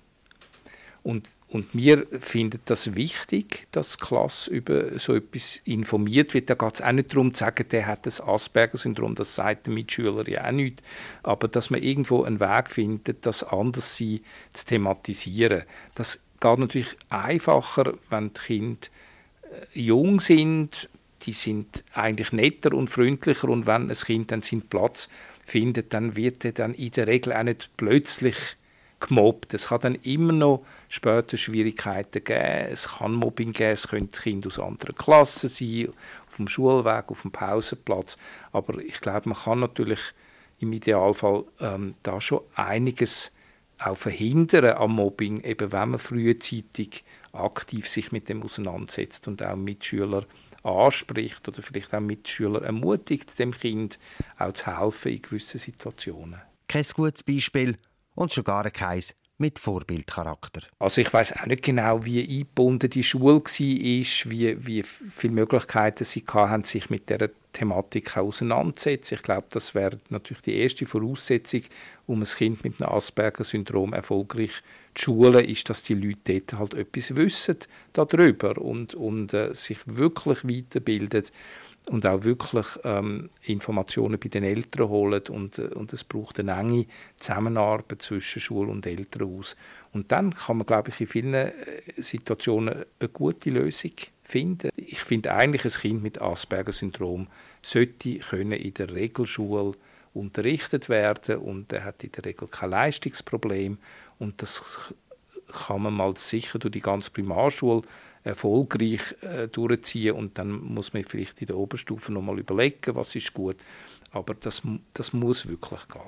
wollen. Und wir finden das wichtig, dass die Klasse über so etwas informiert wird. Da geht es auch nicht darum zu sagen, der hat das Asperger-Syndrom, das sagt der Mitschüler ja auch nicht. Aber dass man irgendwo einen Weg findet, das Anderssein zu thematisieren. Das geht natürlich einfacher, wenn die Kinder jung sind. Die sind eigentlich netter und freundlicher. Und wenn ein Kind dann seinen Platz findet, dann wird er dann in der Regel auch nicht plötzlich gemobbt. Es kann dann immer noch später Schwierigkeiten geben. Es kann Mobbing geben, es können Kinder aus anderen Klassen sein, auf dem Schulweg, auf dem Pausenplatz. Aber ich glaube, man kann natürlich im Idealfall da schon einiges auch verhindern am Mobbing, eben wenn man frühzeitig aktiv sich mit dem auseinandersetzt und auch Mitschüler anspricht oder vielleicht auch Mitschüler ermutigt, dem Kind auch zu helfen in gewissen Situationen. Kein gutes Beispiel und schon gar keins mit Vorbildcharakter. Also ich weiss auch nicht genau, wie eingebunden die Schule war, wie viele Möglichkeiten sie hatten, sich mit dieser Thematik auseinanderzusetzen. Ich glaube, das wäre natürlich die erste Voraussetzung, um ein Kind mit einem Asperger-Syndrom erfolgreich zu schulen, ist, dass die Leute dort halt etwas wissen darüber und sich wirklich weiterbilden und auch wirklich Informationen bei den Eltern holen und es braucht eine enge Zusammenarbeit zwischen Schule und Eltern aus. Und dann kann man, glaube ich, in vielen Situationen eine gute Lösung finden. Ich finde eigentlich, ein Kind mit Asperger-Syndrom sollte können in der Regelschule unterrichtet werden und er hat in der Regel kein Leistungsproblem und das kann man mal sicher durch die ganze Primarschule erfolgreich durchziehen und dann muss man vielleicht in der Oberstufe noch mal überlegen, was ist gut, aber das muss wirklich gehen.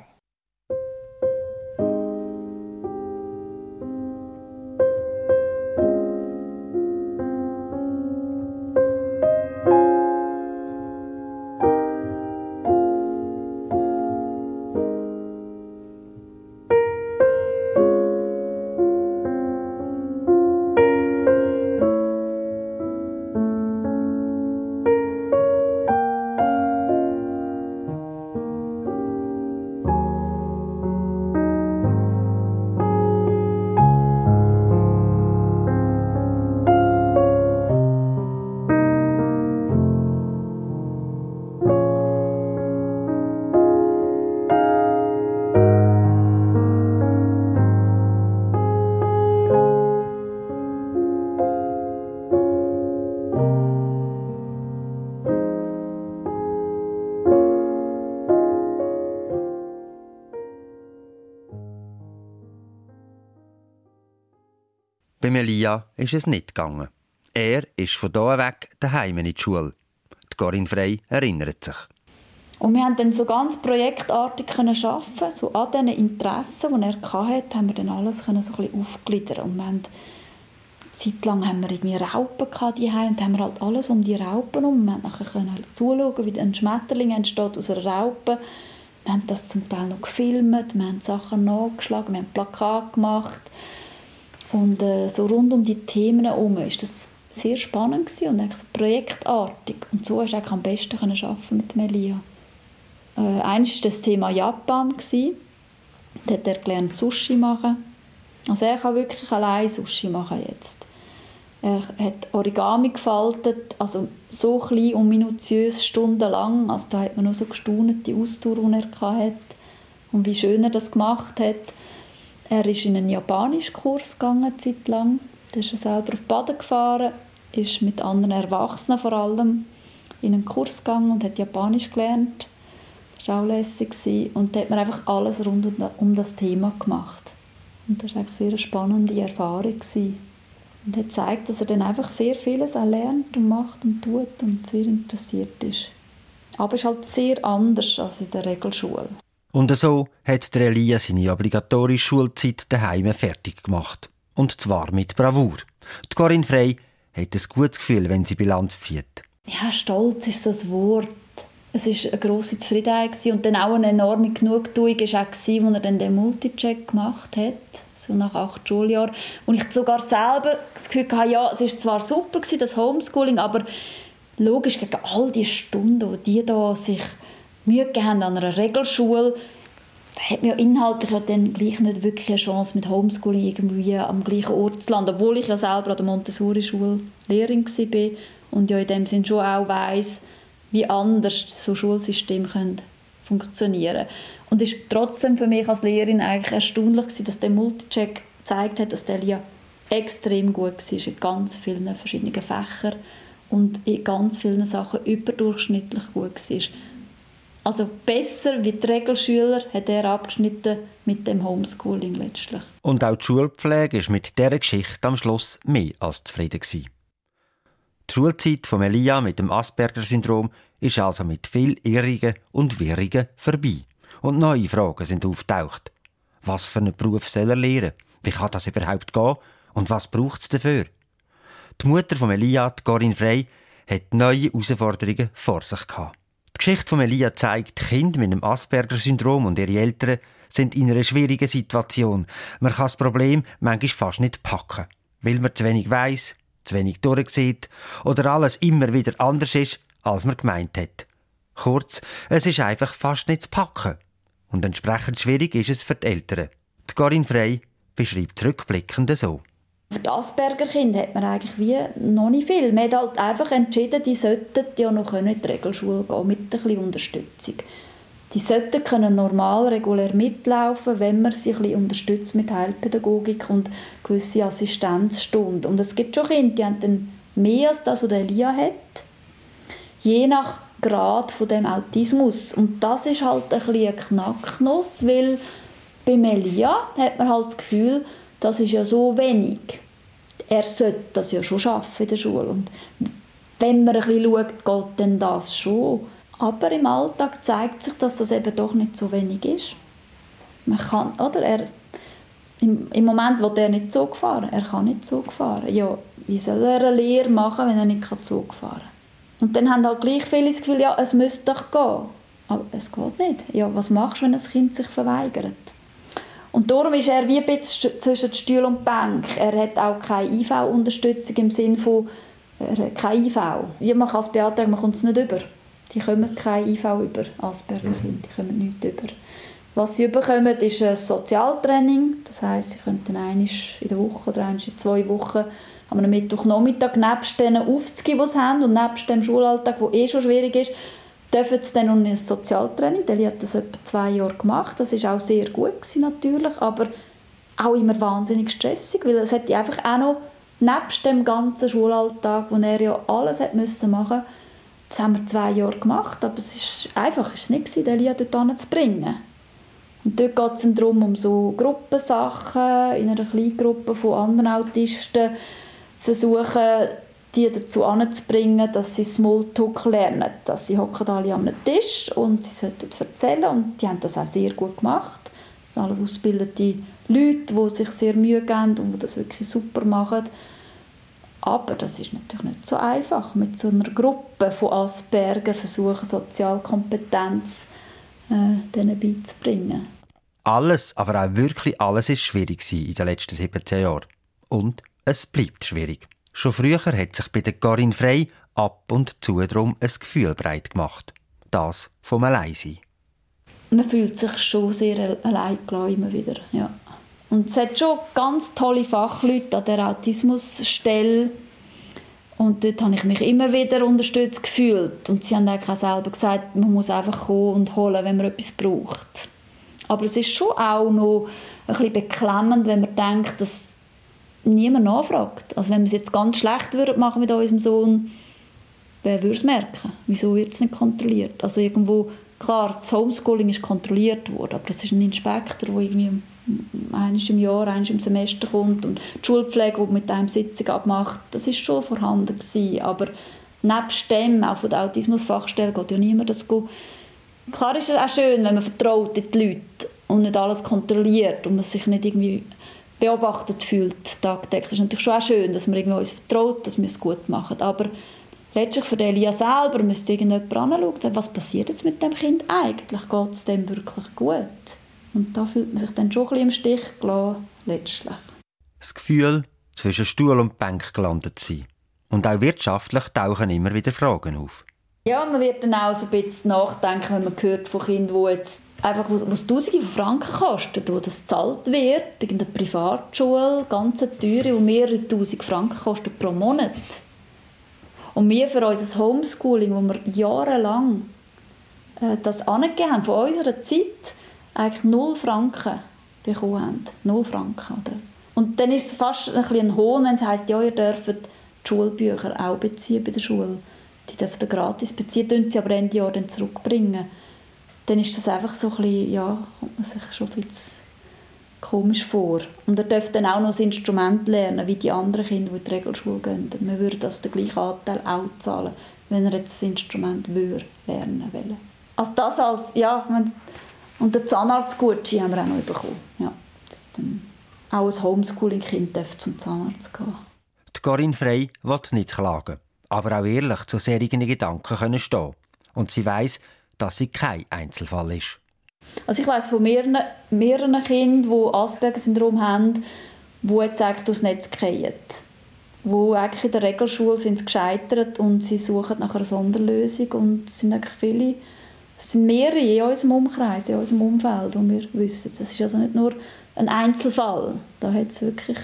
Bei Elia ist es nicht gegangen. Er ist von hier weg daheim in die Schule. Die Corinne Frey erinnert sich. Und wir konnten dann so ganz projektartig arbeiten, so an diesen Interessen, die er hatte, haben wir dann alles so ein bisschen aufgliedern. Und wir haben zeitlang haben wir irgendwie Raupen zu Hause und haben wir halt alles um die Raupen herum. Wir konnten nachher zuschauen, wie ein Schmetterling entsteht aus einer Raupe. Wir haben das zum Teil noch gefilmt, wir haben Sachen nachgeschlagen, wir haben Plakate gemacht. Und so rund um die Themen herum war das sehr spannend und so projektartig. Und so konnte ich am besten arbeiten mit Elia. Eines war das Thema Japan. Da hat er gelernt, Sushi machen. Also er kann wirklich allein Sushi machen jetzt. Er hat Origami gefaltet, also so klein und minutiös, stundenlang. Also da hat man nur so gestaunt, die Ausdauer, die er hatte und wie schön er das gemacht hat. Er ist in einen Japanischkurs gegangen, eine Zeit lang. Da ist er selber auf Baden gefahren, ist mit anderen Erwachsenen vor allem in einen Kurs gegangen und hat Japanisch gelernt. Das war auch lässig. Und da hat man einfach alles rund um das Thema gemacht. Und das war eine sehr spannende Erfahrung. Und hat gezeigt, dass er dann einfach sehr vieles auch lernt und macht und tut und sehr interessiert ist. Aber es ist halt sehr anders als in der Regelschule. Und so hat der Elia seine obligatorische Schulzeit daheim fertig gemacht. Und zwar mit Bravour. Die Corinne Frey hat ein gutes Gefühl, wenn sie Bilanz zieht. Ja, stolz ist so das Wort. Es war eine grosse Zufriedenheit und dann auch eine enorme Genugtuung war auch, als er dann den Multicheck gemacht hat. so nach 8 Schuljahren. Und ich sogar selber das Gefühl hatte, ja, es war zwar super gewesen, das Homeschooling, aber logisch, gegen all die Stunden, die da sich Mühe gegeben haben an einer Regelschule, hat mir ja inhaltlich ja dann gleich nicht wirklich eine Chance, mit Homeschooling irgendwie am gleichen Ort zu landen, obwohl ich ja selber an der Montessori-Schule Lehrerin war und ja in dem Sinn schon auch weiss, wie anders so Schulsysteme funktionieren können. Und es war trotzdem für mich als Lehrerin eigentlich erstaunlich, dass der Multicheck gezeigt hat, dass der Elia extrem gut war in ganz vielen verschiedenen Fächern und in ganz vielen Sachen überdurchschnittlich gut war. Also besser wie die Regelschüler hat er abgeschnitten mit dem Homeschooling letztlich. Und auch die Schulpflege war mit dieser Geschichte am Schluss mehr als zufrieden gewesen. Die Schulzeit von Elia mit dem Asperger-Syndrom ist also mit viel Irrigen und Wirrigen vorbei. Und neue Fragen sind auftaucht. Was für einen Beruf soll er lernen? Wie kann das überhaupt gehen? Und was braucht es dafür? Die Mutter von Elia, Corinne Frey, hat neue Herausforderungen vor sich gehabt. Die Geschichte von Elia zeigt, die Kinder mit dem Asperger-Syndrom und ihre Eltern sind in einer schwierigen Situation. Man kann das Problem manchmal fast nicht packen, weil man zu wenig weiss, zu wenig durchsieht oder alles immer wieder anders ist, als man gemeint hat. Kurz, es ist einfach fast nicht zu packen. Und entsprechend schwierig ist es für die Eltern. Die Corinne Frey beschreibt rückblickend so. Für die Asperger-Kinder hat man eigentlich wie noch nicht viel. Man hat halt einfach entschieden, die sollten ja noch in die Regelschule gehen, mit ein bisschen Unterstützung. Die sollten können normal, regulär mitlaufen, wenn man sie ein bisschen unterstützt mit Heilpädagogik und gewisse Assistenzstunden. Und es gibt schon Kinder, die haben dann mehr als das, was Elia hat, je nach Grad von dem Autismus. Und das ist halt ein bisschen eine Knacknuss, weil bei Elia hat man halt das Gefühl, das ist ja so wenig. Er sollte das ja schon schaffen in der Schule. Und wenn man ein bisschen schaut, geht dann das schon. Aber im Alltag zeigt sich, dass das eben doch nicht so wenig ist. Man kann, oder? Im Moment will er nicht Zug fahren. Er kann nicht Zug fahren. Ja, wie soll er eine Lehre machen, wenn er nicht Zug fahren kann? Und dann haben halt gleich viele das Gefühl, ja, es müsste doch gehen. Aber es geht nicht. Ja, was machst du, wenn ein Kind sich verweigert? Und darum ist er wie ein bisschen zwischen Stuhl und Bank. Er hat auch keine IV-Unterstützung im Sinne von, er hat keine IV. Ja, man kann es beantragen, man kommt es nicht über. Die kommen keine IV über, Asperger-Kinder, die kommen nicht über. Was sie überkommen, ist ein Sozialtraining. Das heisst, sie könnten einmal in der Woche oder einmal in 2 Wochen am Mittwochnachmittag nebst den Aufzügen, die sie haben, und nebst dem Schulalltag, der schon schwierig ist, dürfen sie dann noch ein Sozialtraining. Deli hat das etwa 2 Jahre gemacht. Das war auch sehr gut gewesen, natürlich, aber auch immer wahnsinnig stressig, weil es hätte einfach auch noch nebst dem ganzen Schulalltag, wo er ja alles hat müssen machen, das haben wir 2 Jahre gemacht, aber es ist einfach ist es nicht gewesen, Deli dort zu bringen. Und dort geht es darum, um so Gruppensachen in einer Kleingruppe von anderen Autisten, versuchen, die dazu anzubringen, dass sie Smalltalk lernen. Dass sie hocken alle am Tisch und sie sollten erzählen, und die haben das auch sehr gut gemacht. Das sind alles ausgebildete Leute, die sich sehr Mühe geben und die das wirklich super machen. Aber das ist natürlich nicht so einfach, mit so einer Gruppe von Asperger versuchen, Sozialkompetenz denen beizubringen. Alles, aber auch wirklich alles, war schwierig in den letzten 17 Jahren. Und es bleibt schwierig. Schon früher hat sich bei der Corinne Frey ab und zu darum ein Gefühl breit gemacht. Das vom Alleinsein. Man fühlt sich schon sehr allein gelassen, immer wieder. Ja. Und es hat schon ganz tolle Fachleute an der Autismusstelle. Und dort habe ich mich immer wieder unterstützt gefühlt. Und sie haben eigentlich auch selber gesagt, man muss einfach kommen und holen, wenn man etwas braucht. Aber es ist schon auch noch ein bisschen beklemmend, wenn man denkt, dass niemand nachfragt. Also wenn wir es jetzt ganz schlecht machen mit unserem Sohn, wer würde es merken? Wieso wird es nicht kontrolliert? Also irgendwo, klar, das Homeschooling ist kontrolliert worden, aber es ist ein Inspektor, der irgendwie einmal im Jahr, einmal im Semester kommt, und die Schulpflege, die mit einem Sitzung abmacht, das ist schon vorhanden gewesen. Aber nebst dem, auch von der Autismusfachstelle, geht ja niemand das go. Klar ist es auch schön, wenn man vertraut in die Leute und nicht alles kontrolliert und man sich nicht irgendwie beobachtet fühlt tagtäglich. Es ist natürlich schon auch schön, dass man irgendwie uns vertraut, dass wir es gut machen. Aber letztlich für Elia selber müsste irgendjemand anschauen, was passiert jetzt mit dem Kind eigentlich? Geht es dem wirklich gut? Und da fühlt man sich dann schon ein bisschen im Stich gelassen, letztlich. Das Gefühl, zwischen Stuhl und Bank gelandet zu sein. Und auch wirtschaftlich tauchen immer wieder Fragen auf. Ja, man wird dann auch so ein bisschen nachdenken, wenn man hört von Kindern, die jetzt einfach, was Tausende von Franken kosten, wo das gezahlt wird, in der Privatschule, ganz teure, die mehrere Tausend Franken kosten pro Monat. Und wir für unser Homeschooling, wo wir jahrelang das angegeben haben, von unserer Zeit, eigentlich 0 Franken bekommen haben. 0 Franken, oder? Und dann ist es fast ein bisschen ein Hohn, wenn es heisst, ja, ihr dürft die Schulbücher auch beziehen bei der Schule. Die dürfen ihr gratis beziehen, tun sie aber Ende Jahr dann zurückbringen. Dann ist das einfach so ein bisschen, ja, kommt man sich schon ein bisschen komisch vor. Und er dürfte dann auch noch das Instrument lernen, wie die anderen Kinder, die in die Regelschule gehen. Man würde also den gleichen Anteil auch zahlen, wenn er jetzt das Instrument lernen würde. Also das als, ja, und den Zahnarztgutschein haben wir auch noch bekommen. Ja, dass dann auch ein Homeschooling-Kind zum Zahnarzt gehen. Die Corinne Frey will nicht klagen, aber auch ehrlich zu solchen Gedanken können stehen. Und sie weiss, dass sie kein Einzelfall ist. Also ich weiss von mehreren Kindern, die Asperger-Syndrom haben, die jetzt eigentlich durchs Netz fallen. Die eigentlich in der Regelschule sind gescheitert und sie suchen nach einer Sonderlösung. Und es sind eigentlich es sind mehrere in unserem Umkreis, in unserem Umfeld, wo wir wissen. Das ist also nicht nur ein Einzelfall. Da hat es wirklich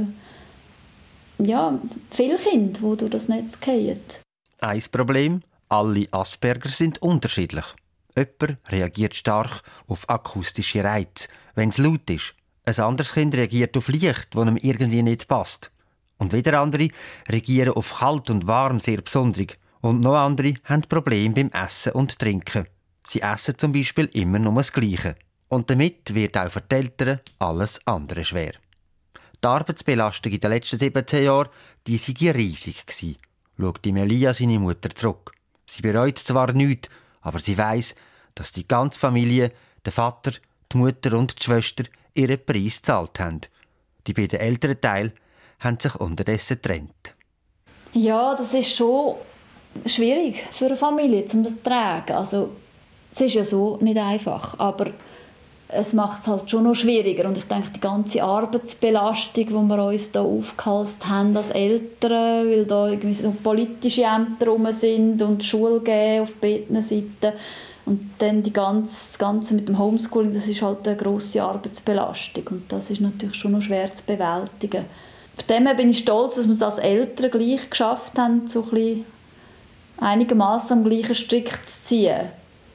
viele Kinder, die durch das Netz fallen. Ein Problem: alle Asperger sind unterschiedlich. Jemand reagiert stark auf akustische Reize, wenn es laut ist. Ein anderes Kind reagiert auf Licht, das ihm irgendwie nicht passt. Und wieder andere reagieren auf kalt und warm sehr besonders. Und noch andere haben Probleme beim Essen und Trinken. Sie essen zum Beispiel immer nur das Gleiche. Und damit wird auch für die Eltern alles andere schwer. Die Arbeitsbelastung in den letzten 17 Jahren, die sei riesig gewesen, schaut die Melia seine Mutter zurück. Sie bereut zwar nichts, aber sie weiss, dass die ganze Familie, der Vater, die Mutter und die Schwester ihren Preis gezahlt haben. Die beiden älteren Teile haben sich unterdessen getrennt. Ja, das ist schon schwierig für eine Familie, um das zu tragen. Also, es ist ja so nicht einfach, aber es macht es halt schon noch schwieriger. Und ich denke, die ganze Arbeitsbelastung, die wir uns hier aufgehalst haben als Eltern, weil da irgendwie so politische Ämter rum sind und Schule geben auf beiden Seiten. Und dann das Ganze mit dem Homeschooling, das ist halt eine grosse Arbeitsbelastung. Und das ist natürlich schon noch schwer zu bewältigen. Von dem her bin ich stolz, dass wir es als Eltern gleich geschafft haben, so ein bisschen einigermaßen am gleichen Strick zu ziehen.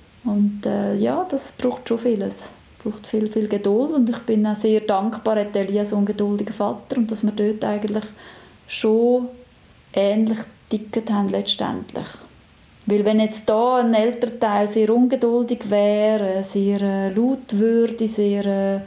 Und das braucht schon vieles. Es braucht viel, viel Geduld. Und ich bin auch sehr dankbar, hat Elia so einen geduldigen Vater und dass wir dort eigentlich schon ähnlich ticket haben letztendlich. Weil wenn jetzt da ein Elternteil sehr ungeduldig wäre, sehr laut würde, ich denke,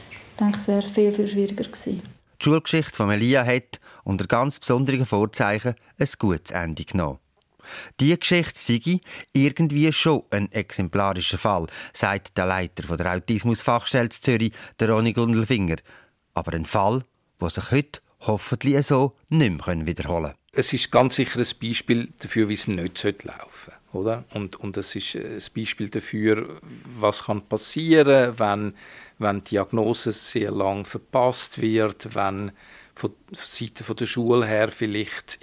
es wäre viel, viel schwieriger gewesen. Die Schulgeschichte von Melia hat unter ganz besonderen Vorzeichen ein gutes Ende genommen. Diese Geschichte sei irgendwie schon ein exemplarischer Fall, sagt der Leiter der Autismusfachstelle Zürich, der Ronny Gundelfinger. Aber ein Fall, der sich heute hoffentlich so nicht mehr wiederholen kann. Es ist ganz sicher ein Beispiel dafür, wie es nicht laufen sollte, oder? Und es ist ein Beispiel dafür, was passieren kann, wenn die Diagnose sehr lang verpasst wird, wenn von Seite der Schule her vielleicht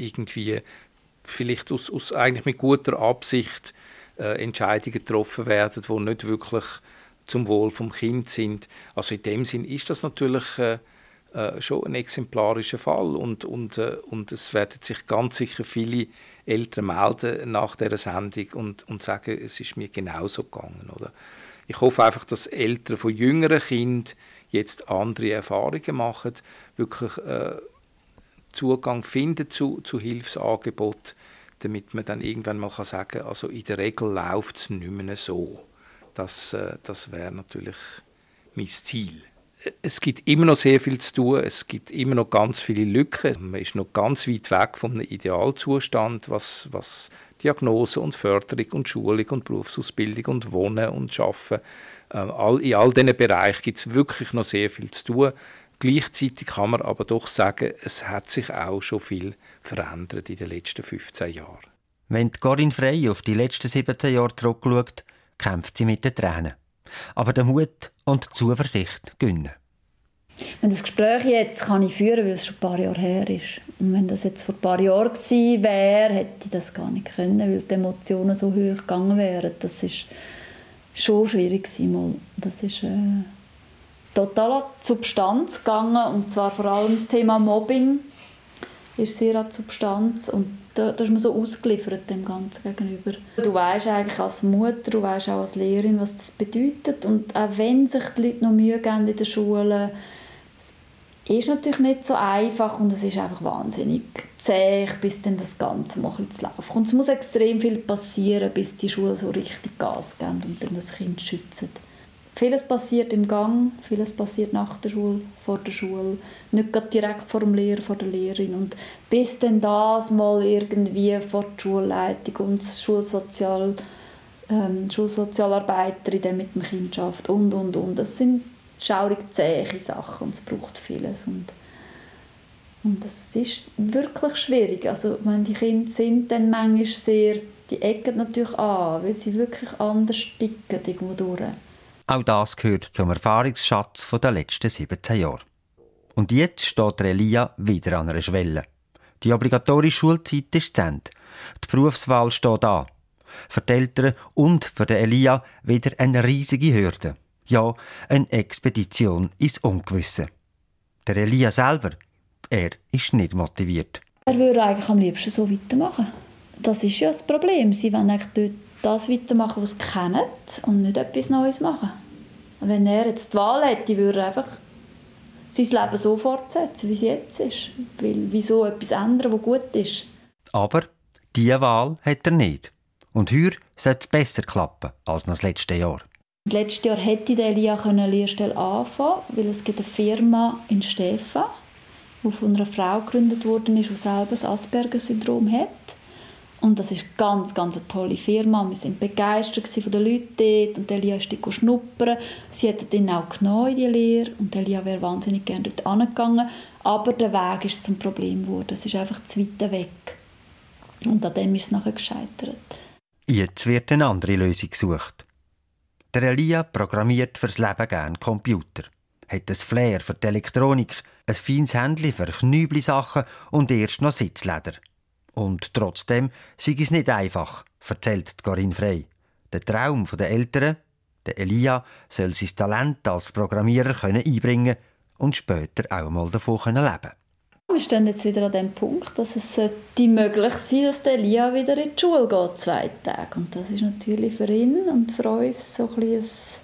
aus eigentlich mit guter Absicht Entscheidungen getroffen werden, die nicht wirklich zum Wohl vom Kind sind. Also in dem Sinn ist das natürlich schon ein exemplarischer Fall und es werden sich ganz sicher viele Eltern melden nach dieser Sendung und sagen, es ist mir genauso gegangen. Oder? Ich hoffe einfach, dass Eltern von jüngeren Kindern jetzt andere Erfahrungen machen, wirklich Zugang finden zu Hilfsangeboten, damit man dann irgendwann mal sagen kann, also in der Regel läuft es nicht mehr so. Das wäre natürlich mein Ziel. Es gibt immer noch sehr viel zu tun, es gibt immer noch ganz viele Lücken. Man ist noch ganz weit weg von einem Idealzustand, was Diagnose und Förderung und Schulung und Berufsausbildung und Wohnen und Arbeiten. In all diesen Bereichen gibt es wirklich noch sehr viel zu tun. Gleichzeitig kann man aber doch sagen, es hat sich auch schon viel verändert in den letzten 15 Jahren. Wenn Corinne Frey auf die letzten 17 Jahre zurückschaut, kämpft sie mit den Tränen. aber den Mut und die Zuversicht gönnen. Wenn das Gespräch jetzt kann ich führen, weil es schon ein paar Jahre her ist. Und wenn das jetzt vor ein paar Jahren gewesen wäre, hätte ich das gar nicht können, weil die Emotionen so hoch gegangen wären. Das ist schon schwierig gewesen. Das ist total an die Substanz gegangen, und zwar vor allem das Thema Mobbing ist sehr an die Substanz, und da ist man so ausgeliefert dem Ganzen gegenüber. Du weisst eigentlich als Mutter, du weisst auch als Lehrerin, was das bedeutet, und auch wenn sich die Leute noch Mühe geben in der Schule, ist natürlich nicht so einfach, und es ist einfach wahnsinnig zäh, bis dann das Ganze mal zu laufen kommt. Es muss extrem viel passieren, bis die Schule so richtig Gas gibt und dann das Kind schützen. Vieles passiert im Gang, vieles passiert nach der Schule, vor der Schule, nicht gerade direkt vor dem Lehrer, vor der Lehrerin. Und bis dann das mal irgendwie vor der Schulleitung und die Schulsozialarbeiterin dann mit dem Kind schafft und. Das sind schaurig zähe Sachen, und es braucht vieles. Und das ist wirklich schwierig. Also, ich meine, die Kinder sind dann manchmal sehr, die ecken natürlich an, weil sie wirklich anders ticken irgendwo durch. Auch das gehört zum Erfahrungsschatz der letzten 17 Jahre. Und jetzt steht Elia wieder an einer Schwelle. Die obligatorische Schulzeit ist zu Ende. Die Berufswahl steht an. Für die Eltern und für den Elia wieder eine riesige Hürde. Ja, eine Expedition ins Ungewisse. Der Elia selber, er ist nicht motiviert. Er würde eigentlich am liebsten so weitermachen. Das ist ja das Problem. Sie wollen eigentlich dort das weitermachen, was sie kennen, und nicht etwas Neues machen. Wenn er jetzt die Wahl hätte, würde er einfach sein Leben so fortsetzen, wie es jetzt ist. Weil, wieso etwas ändern, was gut ist? Aber diese Wahl hat er nicht. Und heuer sollte es besser klappen als das letzte Jahr. Letztes Jahr hätte Elia eine Lehrstelle anfangen können, weil es gibt eine Firma in Stephan, die von einer Frau gegründet worden ist, die selber das Asperger-Syndrom hat. Und das ist ganz, ganz eine tolle Firma. Wir waren begeistert von den Leuten dort, und Elia ist dort schnuppern. Sie hätten ihn auch genommen in die Lehre, und Elia wäre wahnsinnig gerne dort hingegangen. Aber der Weg ist zum Problem geworden. Es ist einfach zu weit weg. Und an dem ist es nachher gescheitert. Jetzt wird eine andere Lösung gesucht. Der Elia programmiert fürs Leben gerne Computer, hat ein Flair für die Elektronik, ein feines Händchen für Knübli-Sachen und erst noch Sitzleder. Und trotzdem sei es nicht einfach, erzählt Corinne Frey. Der Traum der Eltern, der Elia, soll sein Talent als Programmierer einbringen und später auch einmal davon leben können. Wir stehen jetzt wieder an dem Punkt, dass es möglich sein, dass der Elia wieder in die Schule geht, 2 Tage. Und das ist natürlich für ihn und für uns so ein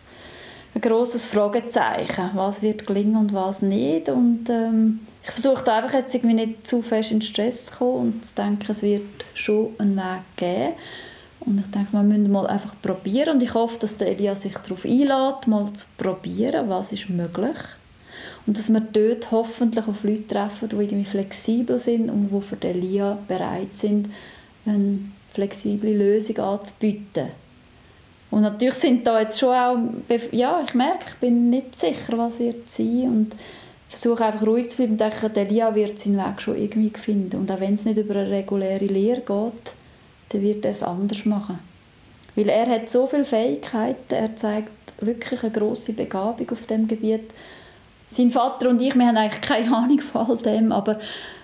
grosses Fragezeichen. Was wird gelingen und was nicht. Und ich versuche da einfach jetzt irgendwie nicht zu fest in Stress zu kommen und zu denken, es wird schon einen Weg geben. Und ich denke, wir müssen mal einfach probieren. Und ich hoffe, dass der Elia sich darauf einlässt, mal zu probieren, was ist möglich. Und dass wir dort hoffentlich auf Leute treffen, die irgendwie flexibel sind und die für den Elia bereit sind, eine flexible Lösung anzubieten. Und natürlich sind da jetzt schon auch, ja, ich merke, ich bin nicht sicher, was wird sein, und versuche einfach ruhig zu bleiben und denke, der Elia wird seinen Weg schon irgendwie finden. Und auch wenn es nicht über eine reguläre Lehre geht, dann wird er es anders machen. Weil er hat so viele Fähigkeiten, er zeigt wirklich eine grosse Begabung auf diesem Gebiet. Sein Vater und ich, wir haben eigentlich keine Ahnung von all dem, aber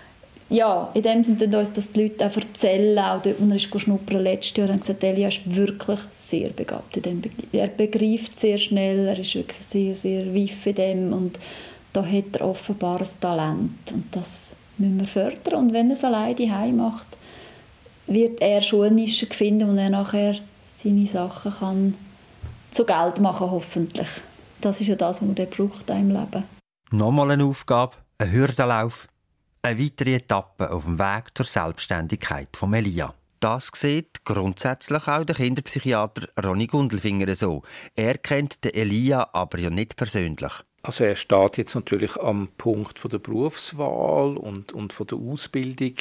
ja, in dem Sinne uns das die Leute auch erzählen, auch dort, wo er ist schnuppern letztes Jahr, haben gesagt, Elia ist wirklich sehr begabt in dem. Er begreift sehr schnell, er ist wirklich sehr, sehr reif in dem, und da hat er offenbar ein Talent, und das müssen wir fördern. Und wenn er es alleine daheim macht, wird er schon eine Nische finden, wo er nachher seine Sachen kann zu Geld machen, hoffentlich. Das ist ja das, was man braucht im Leben. Nochmal eine Aufgabe, ein Hürdenlauf, eine weitere Etappe auf dem Weg zur Selbstständigkeit von Elia. Das sieht grundsätzlich auch der Kinderpsychiater Ronny Gundelfinger so. Er kennt den Elia aber ja nicht persönlich. Also er steht jetzt natürlich am Punkt von der Berufswahl und von der Ausbildung.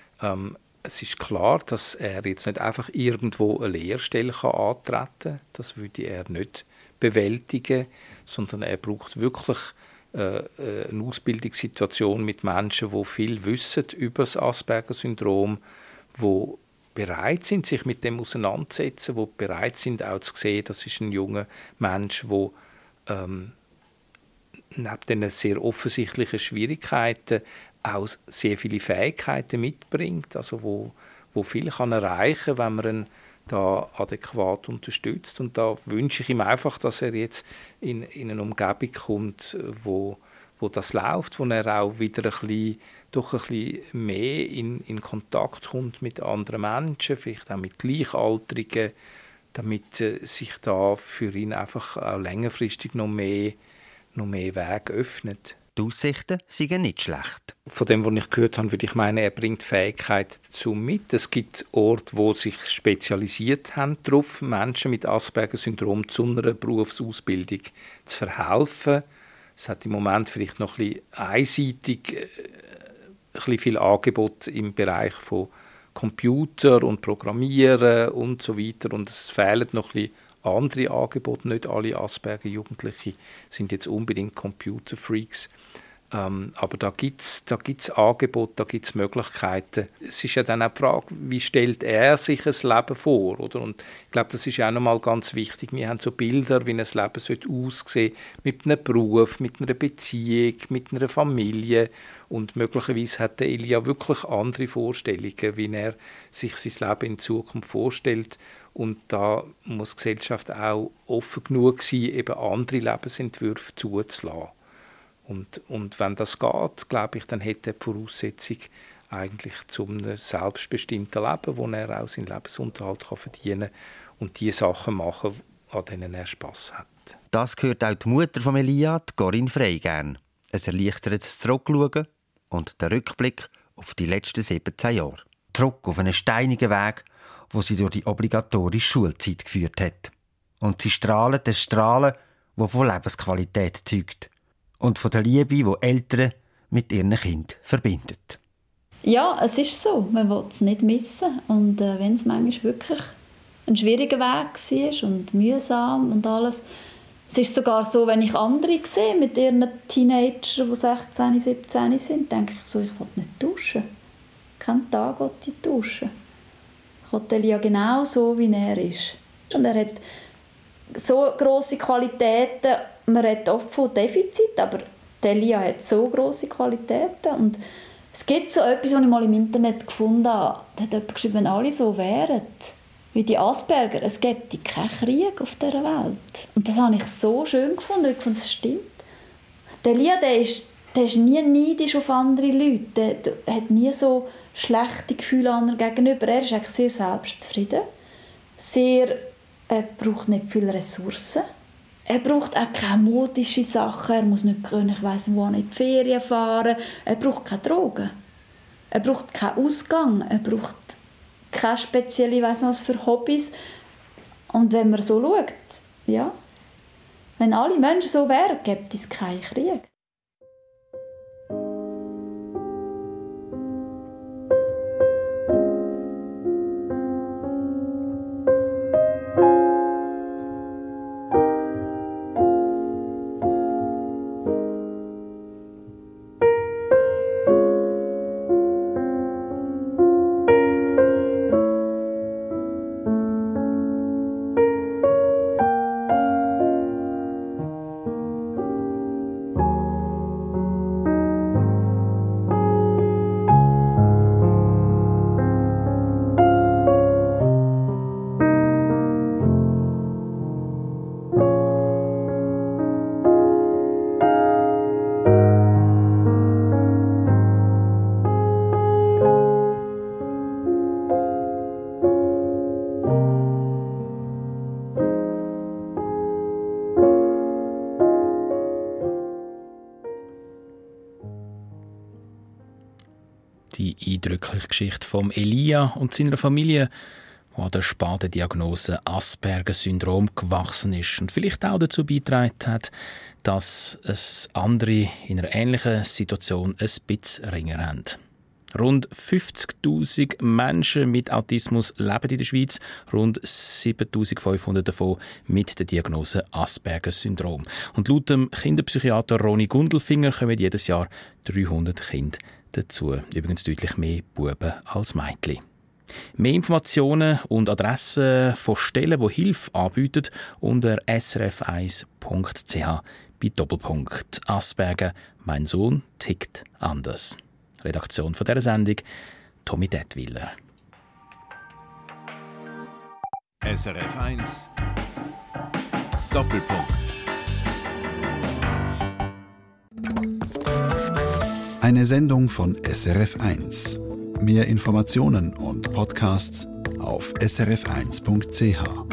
Es ist klar, dass er jetzt nicht einfach irgendwo eine Lehrstelle antreten kann. Das würde er nicht bewältigen, sondern er braucht wirklich eine Ausbildungssituation mit Menschen, die viel wissen über das Asperger-Syndrom, die bereit sind, sich mit dem auseinanderzusetzen, die bereit sind, auch zu sehen, das ist ein junger Mensch, der neben diesen sehr offensichtlichen Schwierigkeiten auch sehr viele Fähigkeiten mitbringt, also wo viel kann erreichen, wenn man ihn da adäquat unterstützt. Und da wünsche ich ihm einfach, dass er jetzt in eine Umgebung kommt, wo das läuft, wo er auch wieder ein bisschen mehr in Kontakt kommt mit anderen Menschen, vielleicht auch mit Gleichaltrigen, damit sich da für ihn einfach auch längerfristig noch mehr Wege öffnet. Die Aussichten sind nicht schlecht. Von dem, was ich gehört habe, würde ich meinen, er bringt Fähigkeiten dazu mit. Es gibt Orte, die sich spezialisiert haben darauf, Menschen mit Asperger-Syndrom zu einer Berufsausbildung zu verhelfen. Es hat im Moment vielleicht noch ein bisschen einseitig ein bisschen viel Angebot im Bereich von Computer und Programmieren und so weiter. Und es fehlen noch ein bisschen andere Angebote. Nicht alle Asperger-Jugendliche sind jetzt unbedingt Computerfreaks. Aber da gibt's Angebote, da gibt es Möglichkeiten. Es ist ja dann auch die Frage, wie stellt er sich ein Leben vor? Oder? Und ich glaube, das ist ja auch nochmal ganz wichtig. Wir haben so Bilder, wie ein Leben aussehen sollte, mit einem Beruf, mit einer Beziehung, mit einer Familie. Und möglicherweise hat der Elia wirklich andere Vorstellungen, wie er sich sein Leben in Zukunft vorstellt. Und da muss die Gesellschaft auch offen genug sein, eben andere Lebensentwürfe zuzulassen. Und wenn das geht, glaube ich, dann hätte er die Voraussetzung eigentlich zu einem selbstbestimmten Leben, wo er auch seinen Lebensunterhalt verdienen kann und die Sachen machen, an denen er Spass hat. Das hört auch die Mutter von Elia, Corinne Frey, gern. Es erleichtert das Zurückschauen und der Rückblick auf die letzten 17 Jahre. Zurück auf einen steinigen Weg, wo sie durch die obligatorische Schulzeit geführt hat. Und sie strahlt das Strahlen, das von Lebensqualität zeugt. Und von der Liebe, die Eltern mit ihren Kindern verbindet. Ja, es ist so. Man will es nicht missen. Und wenn es manchmal wirklich ein schwieriger Weg war und mühsam und alles. Es ist sogar so, wenn ich andere sehe mit ihren Teenagern, die 16, 17 sind, denke ich so, ich will nicht duschen. Keinen Tag will ich duschen. Ich will Elia genau so, wie er ist. Und er hat so grosse Qualitäten. Man redet oft von Defizit, aber Elia hat so grosse Qualitäten. Und es gibt so etwas, was ich mal im Internet gefunden habe. Da hat jemand geschrieben, wenn alle so wären wie die Asperger, es gäbe keinen Krieg auf dieser Welt. Und das habe ich so schön gefunden. Ich fand, es stimmt. Elia, der ist nie neidisch auf andere Leute. Der hat nie so schlechte Gefühle anderen gegenüber. Er ist eigentlich sehr selbstzufrieden. Er braucht nicht viele Ressourcen. Er braucht auch keine modischen Sachen. Er muss nicht können, ich weiss nicht, wo in die Ferien fahren. Er braucht keine Drogen. Er braucht keinen Ausgang. Er braucht keine spezielle, ich weiss nicht was für Hobbys. Und wenn man so schaut, ja, wenn alle Menschen so wären, gäbe es keinen Krieg. Die eindrückliche Geschichte von Elia und seiner Familie, die an der späten Diagnose Asperger-Syndrom gewachsen ist und vielleicht auch dazu beigetragen hat, dass es andere in einer ähnlichen Situation ein bisschen ringer haben. Rund 50'000 Menschen mit Autismus leben in der Schweiz, rund 7'500 davon mit der Diagnose Asperger-Syndrom. Und laut dem Kinderpsychiater Roni Gundelfinger kommen jedes Jahr 300 Kinder dazu. Übrigens deutlich mehr Buben als Mädchen. Mehr Informationen und Adressen von Stellen, die Hilfe anbieten, unter srf1.ch bei Doppelpunkt Asperger. Mein Sohn tickt anders. Redaktion von dieser Sendung, Tommy Detwiller. SRF 1 Doppelpunkt. Eine Sendung von SRF 1. Mehr Informationen und Podcasts auf srf1.ch.